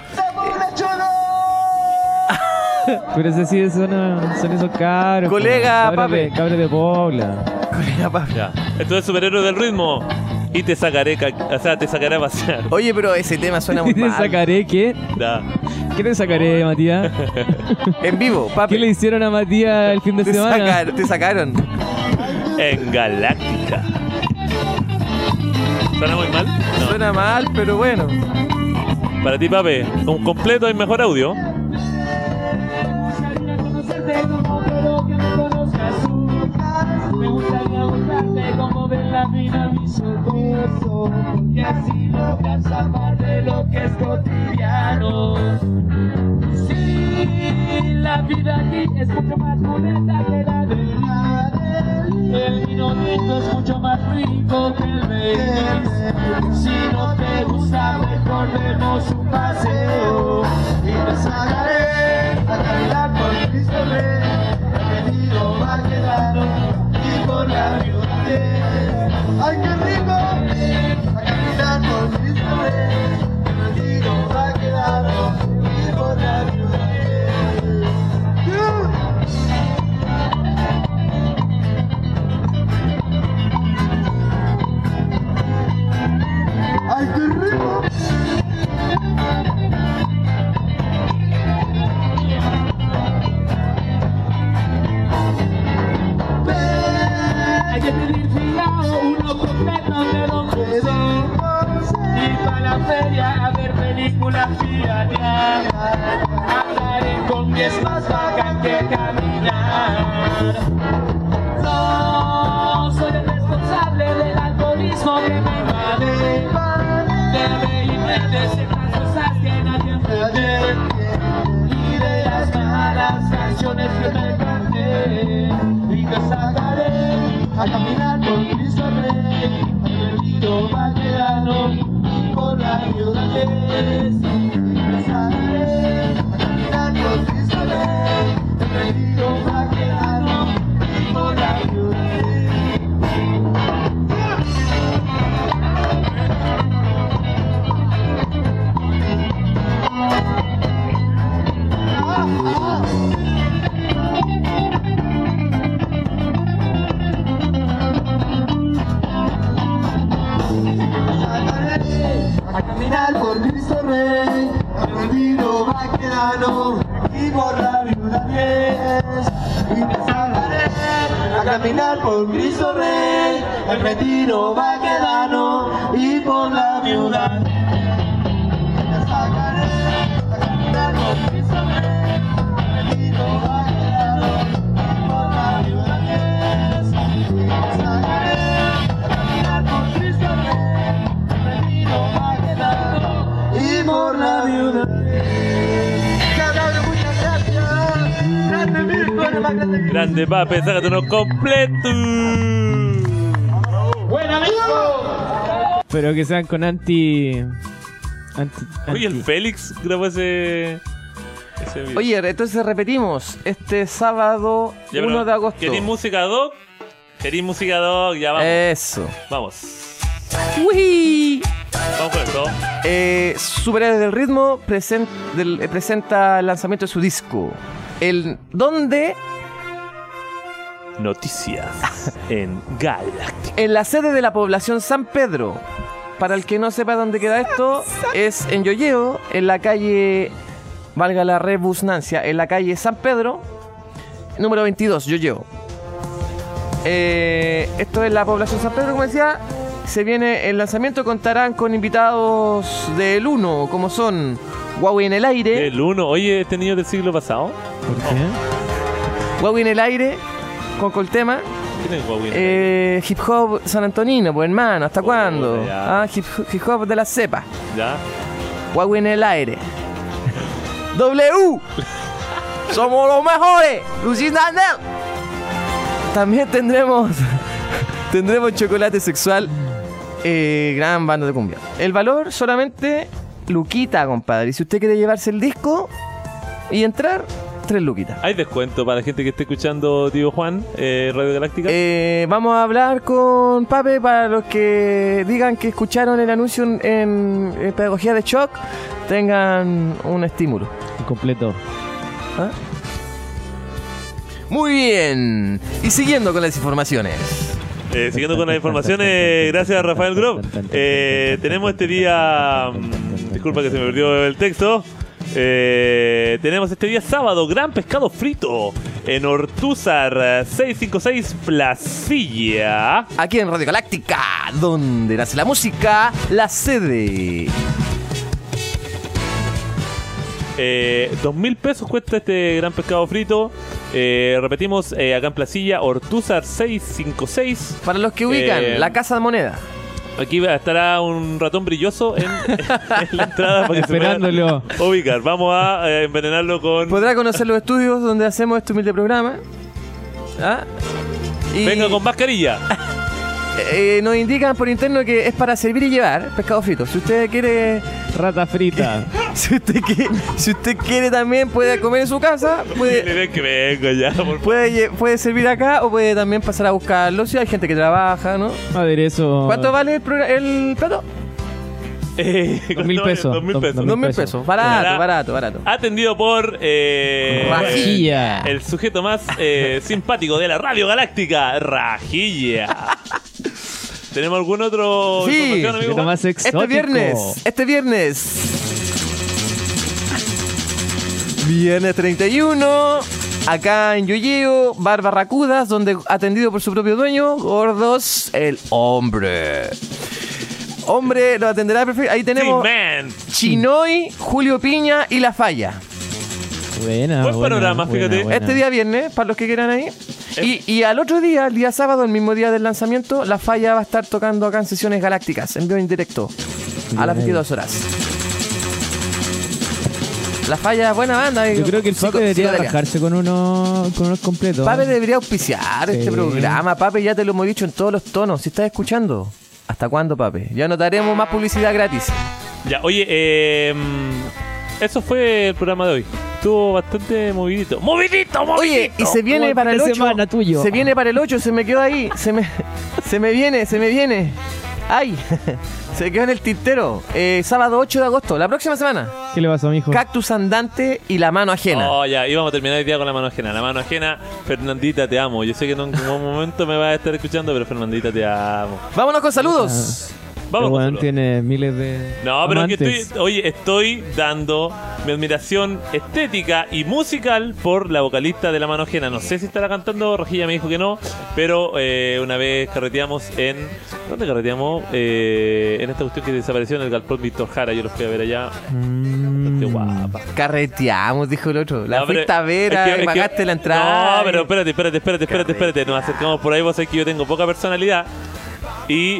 Pero ese sí son esos caros. Colega Pape. Cabres de Pobla. Colega Pape. Ya. Esto es Superhéroes del Ritmo. Y te sacaré a pasear. Oye, pero ese tema suena muy mal. ¿Te sacaré qué? Da. ¿Qué te sacaré, Matías? En vivo, Pape. ¿Qué le hicieron a Matías el fin de semana? Te sacaron. En Galáctica. ¿Suena muy mal? No. Suena mal, pero bueno. Para ti, Pape, ¿un completo hay mejor audio? Me gustaría mostrarte cómo ven la vida mis ojos, y así logras amar de lo que es cotidiano. Sí, la vida aquí es mucho más bonita que la del día. El vino tinto es mucho más rico que el maíz. Si no te gusta, mejor demos un paseo y te sacaré a caminar por Cristo Rey. El vino va a quedar y por la viudez. ¡Ay, qué rico! A caminar por Cristo Rey. El vino va a quedar y por la viudez. ¡Ay, qué rico! Hay que pedir fiado, uno completo de Don José. Y para la feria a ver películas piratear. Andar en combi es más bacán que caminar. No soy el responsable del alcoholismo que me invade. De reírme de ciertas cosas que nadie entiende. Y de las malas canciones que me canté. Y te sacaré a caminar por Cristo Rey. El vino va a quedarnos por la viudez. Y te sacaré a caminar por Cristo Rey. El vino va a quedarnos por la viudez. A caminar por Cristo Rey, el vino va a quedarnos y por la viudez. Y te sacaré a caminar por Cristo Rey, el retiro va a quedarnos y por la viuda. Te sacaré a caminar por Cristo Rey, el retiro va a quedarnos y por la viuda. Y te sacaré a caminar por Cristo Rey, el retiro va a quedarnos y por la viuda. Muchas gracias. Grande Mirko, grande Pape, sácate unos completos. Buen amigo. Pero que sean con Oye, el Félix grabó ese video. Oye, entonces repetimos. Este sábado Ya, pero, 1 de agosto. ¿Querís música doc? Ya vamos. Eso. Vamos. ¡Uy! Vamos con esto. Superhéroes del Ritmo presenta el lanzamiento de su disco. ¿Dónde? Noticias en Galactic. En la sede de la población San Pedro. Para el que no sepa dónde queda esto, es en Yoyeo, en la calle, valga la rebusnancia, en la calle San Pedro, número 22, Yoyeo. Esto es la población San Pedro, como decía. Se viene el lanzamiento, contarán con invitados del 1, como son Huawei en el aire. El 1, oye, este niño del siglo pasado. ¿Por qué? Huawei en el aire, con Coltema. ¿Quién es Huawei en el aire? Hip hop San Antonino, pues hermano, ¿hasta cuándo? ya. Hip hop de la cepa. Ya. Huawei en el aire. W. Somos los mejores. Lucinda Nel. También tendremos Chocolate Sexual. Gran banda de cumbia. El valor solamente luquita, compadre. Y si usted quiere llevarse el disco y entrar, 3 luquitas. ¿Hay descuento para la gente que esté escuchando Tío Juan, Radio Galáctica? Vamos a hablar con Pape para los que digan que escucharon el anuncio en Pedagogía de Shock, tengan un estímulo. Completo. ¿Ah? Muy bien. Y siguiendo con las informaciones. Siguiendo con las informaciones, gracias a Rafael Grove. Tenemos este día... disculpa que se me perdió el texto. Tenemos este día sábado gran pescado frito en Ortúzar 656 Placilla. Aquí en Radio Galáctica, donde nace la música, la sede. 2.000 pesos cuesta este gran pescado frito. Repetimos, acá en Placilla, Ortúzar 656. Para los que ubican, la Casa de Moneda. Aquí estará un ratón brilloso en la entrada para que esperándolo. se pueda ubicar. Vamos a envenenarlo con... Podrá conocer los estudios donde hacemos este humilde programa. ¿Ah? Y venga con mascarilla. Nos indican por interno que es para servir y llevar pescado frito. Si usted quiere... Rata frita. Si usted quiere también puede comer en su casa. Puede que venga ya, por favor. Puede servir acá o puede también pasar a buscarlo. Si hay gente que trabaja, ¿no? Aderezo. ¿Cuánto vale el plato? 2.000 pesos. 2.000 pesos. Barato. Atendido por Rajilla. El sujeto más simpático de la Radio Galáctica, Rajilla. ¿Tenemos algún otro información, amigo? Más exótico. Este viernes 31, acá en Yoyeo, Bar Barracudas, donde atendido por su propio dueño, Gordos, el hombre. Lo atenderá perfecto. Ahí tenemos Chinoy, Julio Piña y La Falla. Buen panorama, fíjate. Buena. Este día viernes, para los que quieran ahí. Y al otro día, el día sábado, el mismo día del lanzamiento, La Falla va a estar tocando acá en Sesiones Galácticas, en vivo en directo, a las 22 horas. La Falla, buena banda. Yo creo que el Pape debería rajarse con unos completos. Pape debería auspiciar este programa. Pape, ya te lo hemos dicho en todos los tonos. Si estás escuchando, ¿hasta cuándo, Pape? Ya notaremos más publicidad gratis. Ya, oye, eso fue el programa de hoy. Estuvo bastante movidito. ¡Movidito! Oye, y se viene para el 8. Tuyo. Se viene para el 8, se me quedó ahí. Se me viene. ¡Ay! Se quedó en el tintero. Sábado 8 de agosto, la próxima semana. ¿Qué le pasó, mijo? Cactus Andante y La Mano Ajena. Oh, ya, íbamos a terminar el día con La Mano Ajena. La Mano Ajena, Fernandita, te amo. Yo sé que en un momento me vas a estar escuchando, pero Fernandita, te amo. Vámonos con saludos. Vamos con saludos. Tiene miles de no, pero amantes. Es que estoy dando mi admiración estética y musical por la vocalista de La Mano Ajena. No sé si estará cantando, Rajilla me dijo que no, pero una vez carreteamos en... ¿Dónde carreteamos? En esta cuestión que desapareció en el Galpón Víctor Jara. Yo los fui a ver allá. Qué guapa. Carreteamos, dijo el otro. La fuiste a ver, pagaste la entrada. No, pero espérate. Nos acercamos por ahí. Vos sabés que yo tengo poca personalidad. Y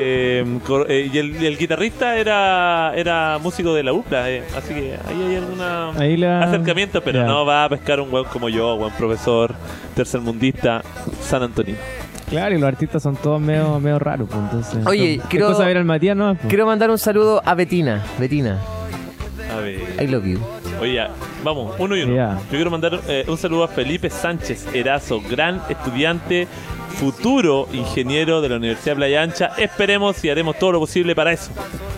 el guitarrista era músico de la UPLA, así que ahí hay algún acercamiento, pero no va a pescar un weón como yo, buen profesor tercermundista San Antonino. Claro, y los artistas son todos medio raros, pues, entonces. Oye, quiero cosa ver al Matías, ¿no? Pues. Quiero mandar un saludo a Betina. A ver. I love you. Oye, ya, vamos, uno y uno. Yeah. Yo quiero mandar un saludo a Felipe Sánchez Erazo, gran estudiante, futuro ingeniero de la Universidad de Playa Ancha. Esperemos y haremos todo lo posible para eso.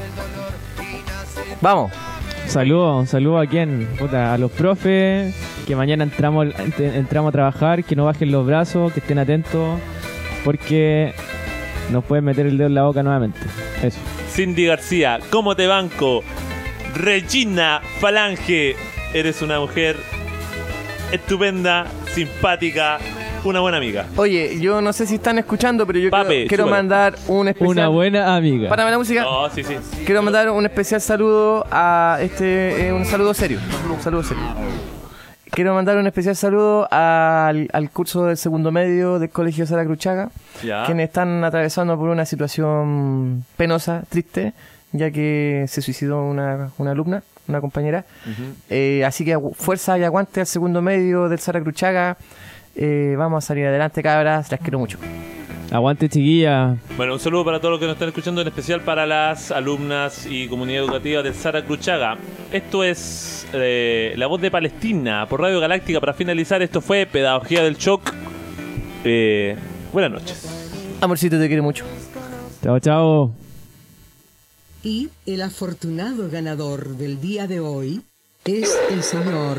Vamos. Un saludo a quién, puta, a los profes, que mañana entramos a trabajar, que no bajen los brazos, que estén atentos, porque nos pueden meter el dedo en la boca nuevamente. Eso. Cindy García, ¿cómo te banco? Regina Falange, eres una mujer estupenda, simpática, una buena amiga. Oye, yo no sé si están escuchando, pero yo quiero mandar un especial... Una buena amiga. Párame la música. No, sí. Quiero mandar un especial saludo a un saludo serio. Quiero mandar un especial saludo al curso del segundo medio del Colegio Sara Cruchaga, quienes están atravesando por una situación penosa, triste, ya que se suicidó una alumna, una compañera. Así que fuerza y aguante al segundo medio del Sara Cruchaga. Vamos a salir adelante, cabras, las quiero mucho. Aguante, chiquilla. Bueno, un saludo para todos los que nos están escuchando, en especial para las alumnas y comunidad educativa del Sara Cruchaga. Esto es La Voz de Palestina por Radio Galáctica. Para finalizar, esto fue Pedagogía del Shock. Buenas noches. Amorcito, te quiero mucho. Chao. Y el afortunado ganador del día de hoy es el señor...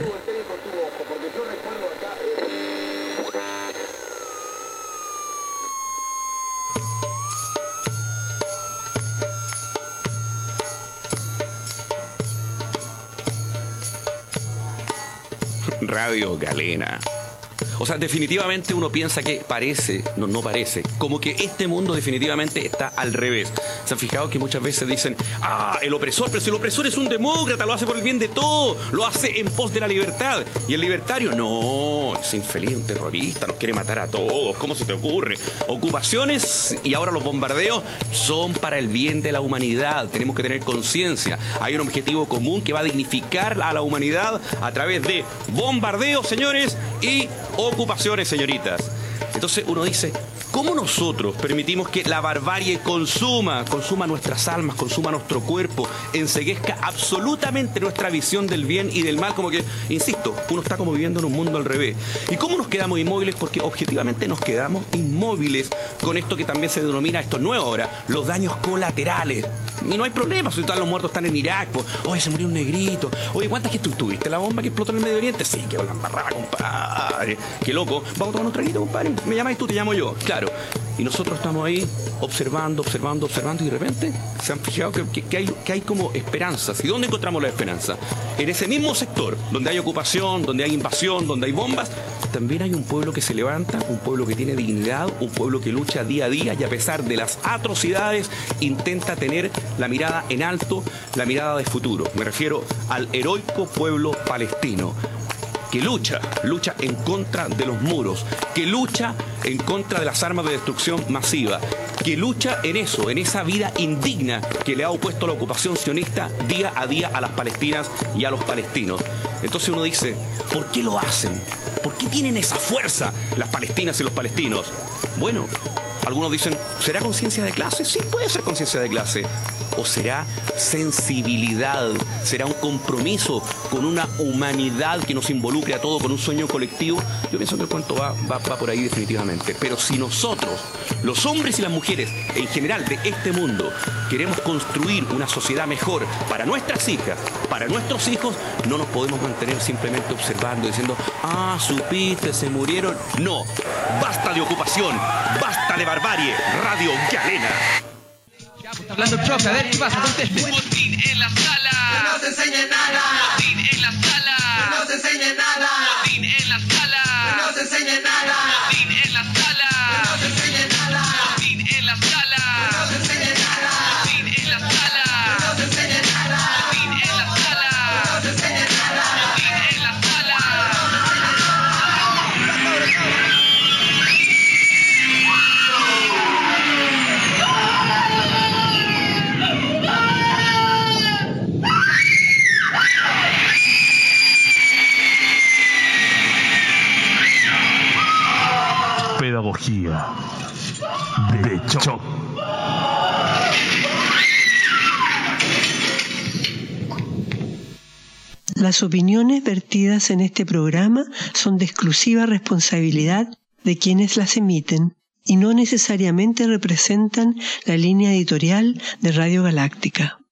Radio Galena. O sea, definitivamente uno piensa que parece, no parece, como que este mundo definitivamente está al revés. ¿Se han fijado que muchas veces dicen, el opresor, pero si el opresor es un demócrata, lo hace por el bien de todo, lo hace en pos de la libertad? Y el libertario, no, es infeliz, un terrorista, nos quiere matar a todos, ¿cómo se te ocurre? Ocupaciones y ahora los bombardeos son para el bien de la humanidad, tenemos que tener conciencia. Hay un objetivo común que va a dignificar a la humanidad a través de bombardeos, señores, y ocupaciones, señoritas. Entonces uno dice, ¿cómo nosotros permitimos que la barbarie consuma nuestras almas, consuma nuestro cuerpo, enceguezca absolutamente nuestra visión del bien y del mal? Como que, insisto, uno está como viviendo en un mundo al revés. ¿Y cómo nos quedamos inmóviles? Porque objetivamente nos quedamos inmóviles con esto que también se denomina, esto nuevo ahora, los daños colaterales. Y no hay problema, si todos los muertos están en Irak, pues, oye, se murió un negrito, oye, ¿cuántas que tú tuviste? ¿La bomba que explotó en el Medio Oriente? Sí, que la embarrada, compadre. Qué loco. Vamos a tomar un traguito, compadre. Me llamáis tú, te llamo yo. Claro. Y nosotros estamos ahí observando, y de repente se han fijado que hay como esperanzas. ¿Y dónde encontramos la esperanza? En ese mismo sector, donde hay ocupación, donde hay invasión, donde hay bombas, también hay un pueblo que se levanta, un pueblo que tiene dignidad, un pueblo que lucha día a día y a pesar de las atrocidades intenta tener la mirada en alto, la mirada de futuro. Me refiero al heroico pueblo palestino, que lucha en contra de los muros, que lucha en contra de las armas de destrucción masiva, que lucha en eso, en esa vida indigna que le ha opuesto la ocupación sionista día a día a las palestinas y a los palestinos. Entonces uno dice, ¿por qué lo hacen? ¿Por qué tienen esa fuerza las palestinas y los palestinos? Bueno, algunos dicen, ¿será conciencia de clase? Sí, puede ser conciencia de clase. ¿O será sensibilidad? ¿Será un compromiso con una humanidad que nos involucre a todos, con un sueño colectivo? Yo pienso que el cuento va por ahí definitivamente. Pero si nosotros, los hombres y las mujeres en general de este mundo, queremos construir una sociedad mejor para nuestras hijas, para nuestros hijos, no nos podemos mantener simplemente observando, diciendo, supiste, se murieron. No, basta de ocupación, basta de barbarie. Radio Galena. Está hablando el profe, a ver qué pasa, conteste. Botín en la sala. Que no se enseñe nada. Botín en la sala. Que no se enseñe nada. Botín en la sala. Que no se enseñe nada. Botín en la sala. Que no se enseñe nada. Botín en la sala. Que no se enseñe nada. Botín en la sala. Que no se enseñe nada. Botín en la sala. Que no se enseñe nada. Botín en la sala. Pedagogía de Choc. Las opiniones vertidas en este programa son de exclusiva responsabilidad de quienes las emiten y no necesariamente representan la línea editorial de Radio Galáctica.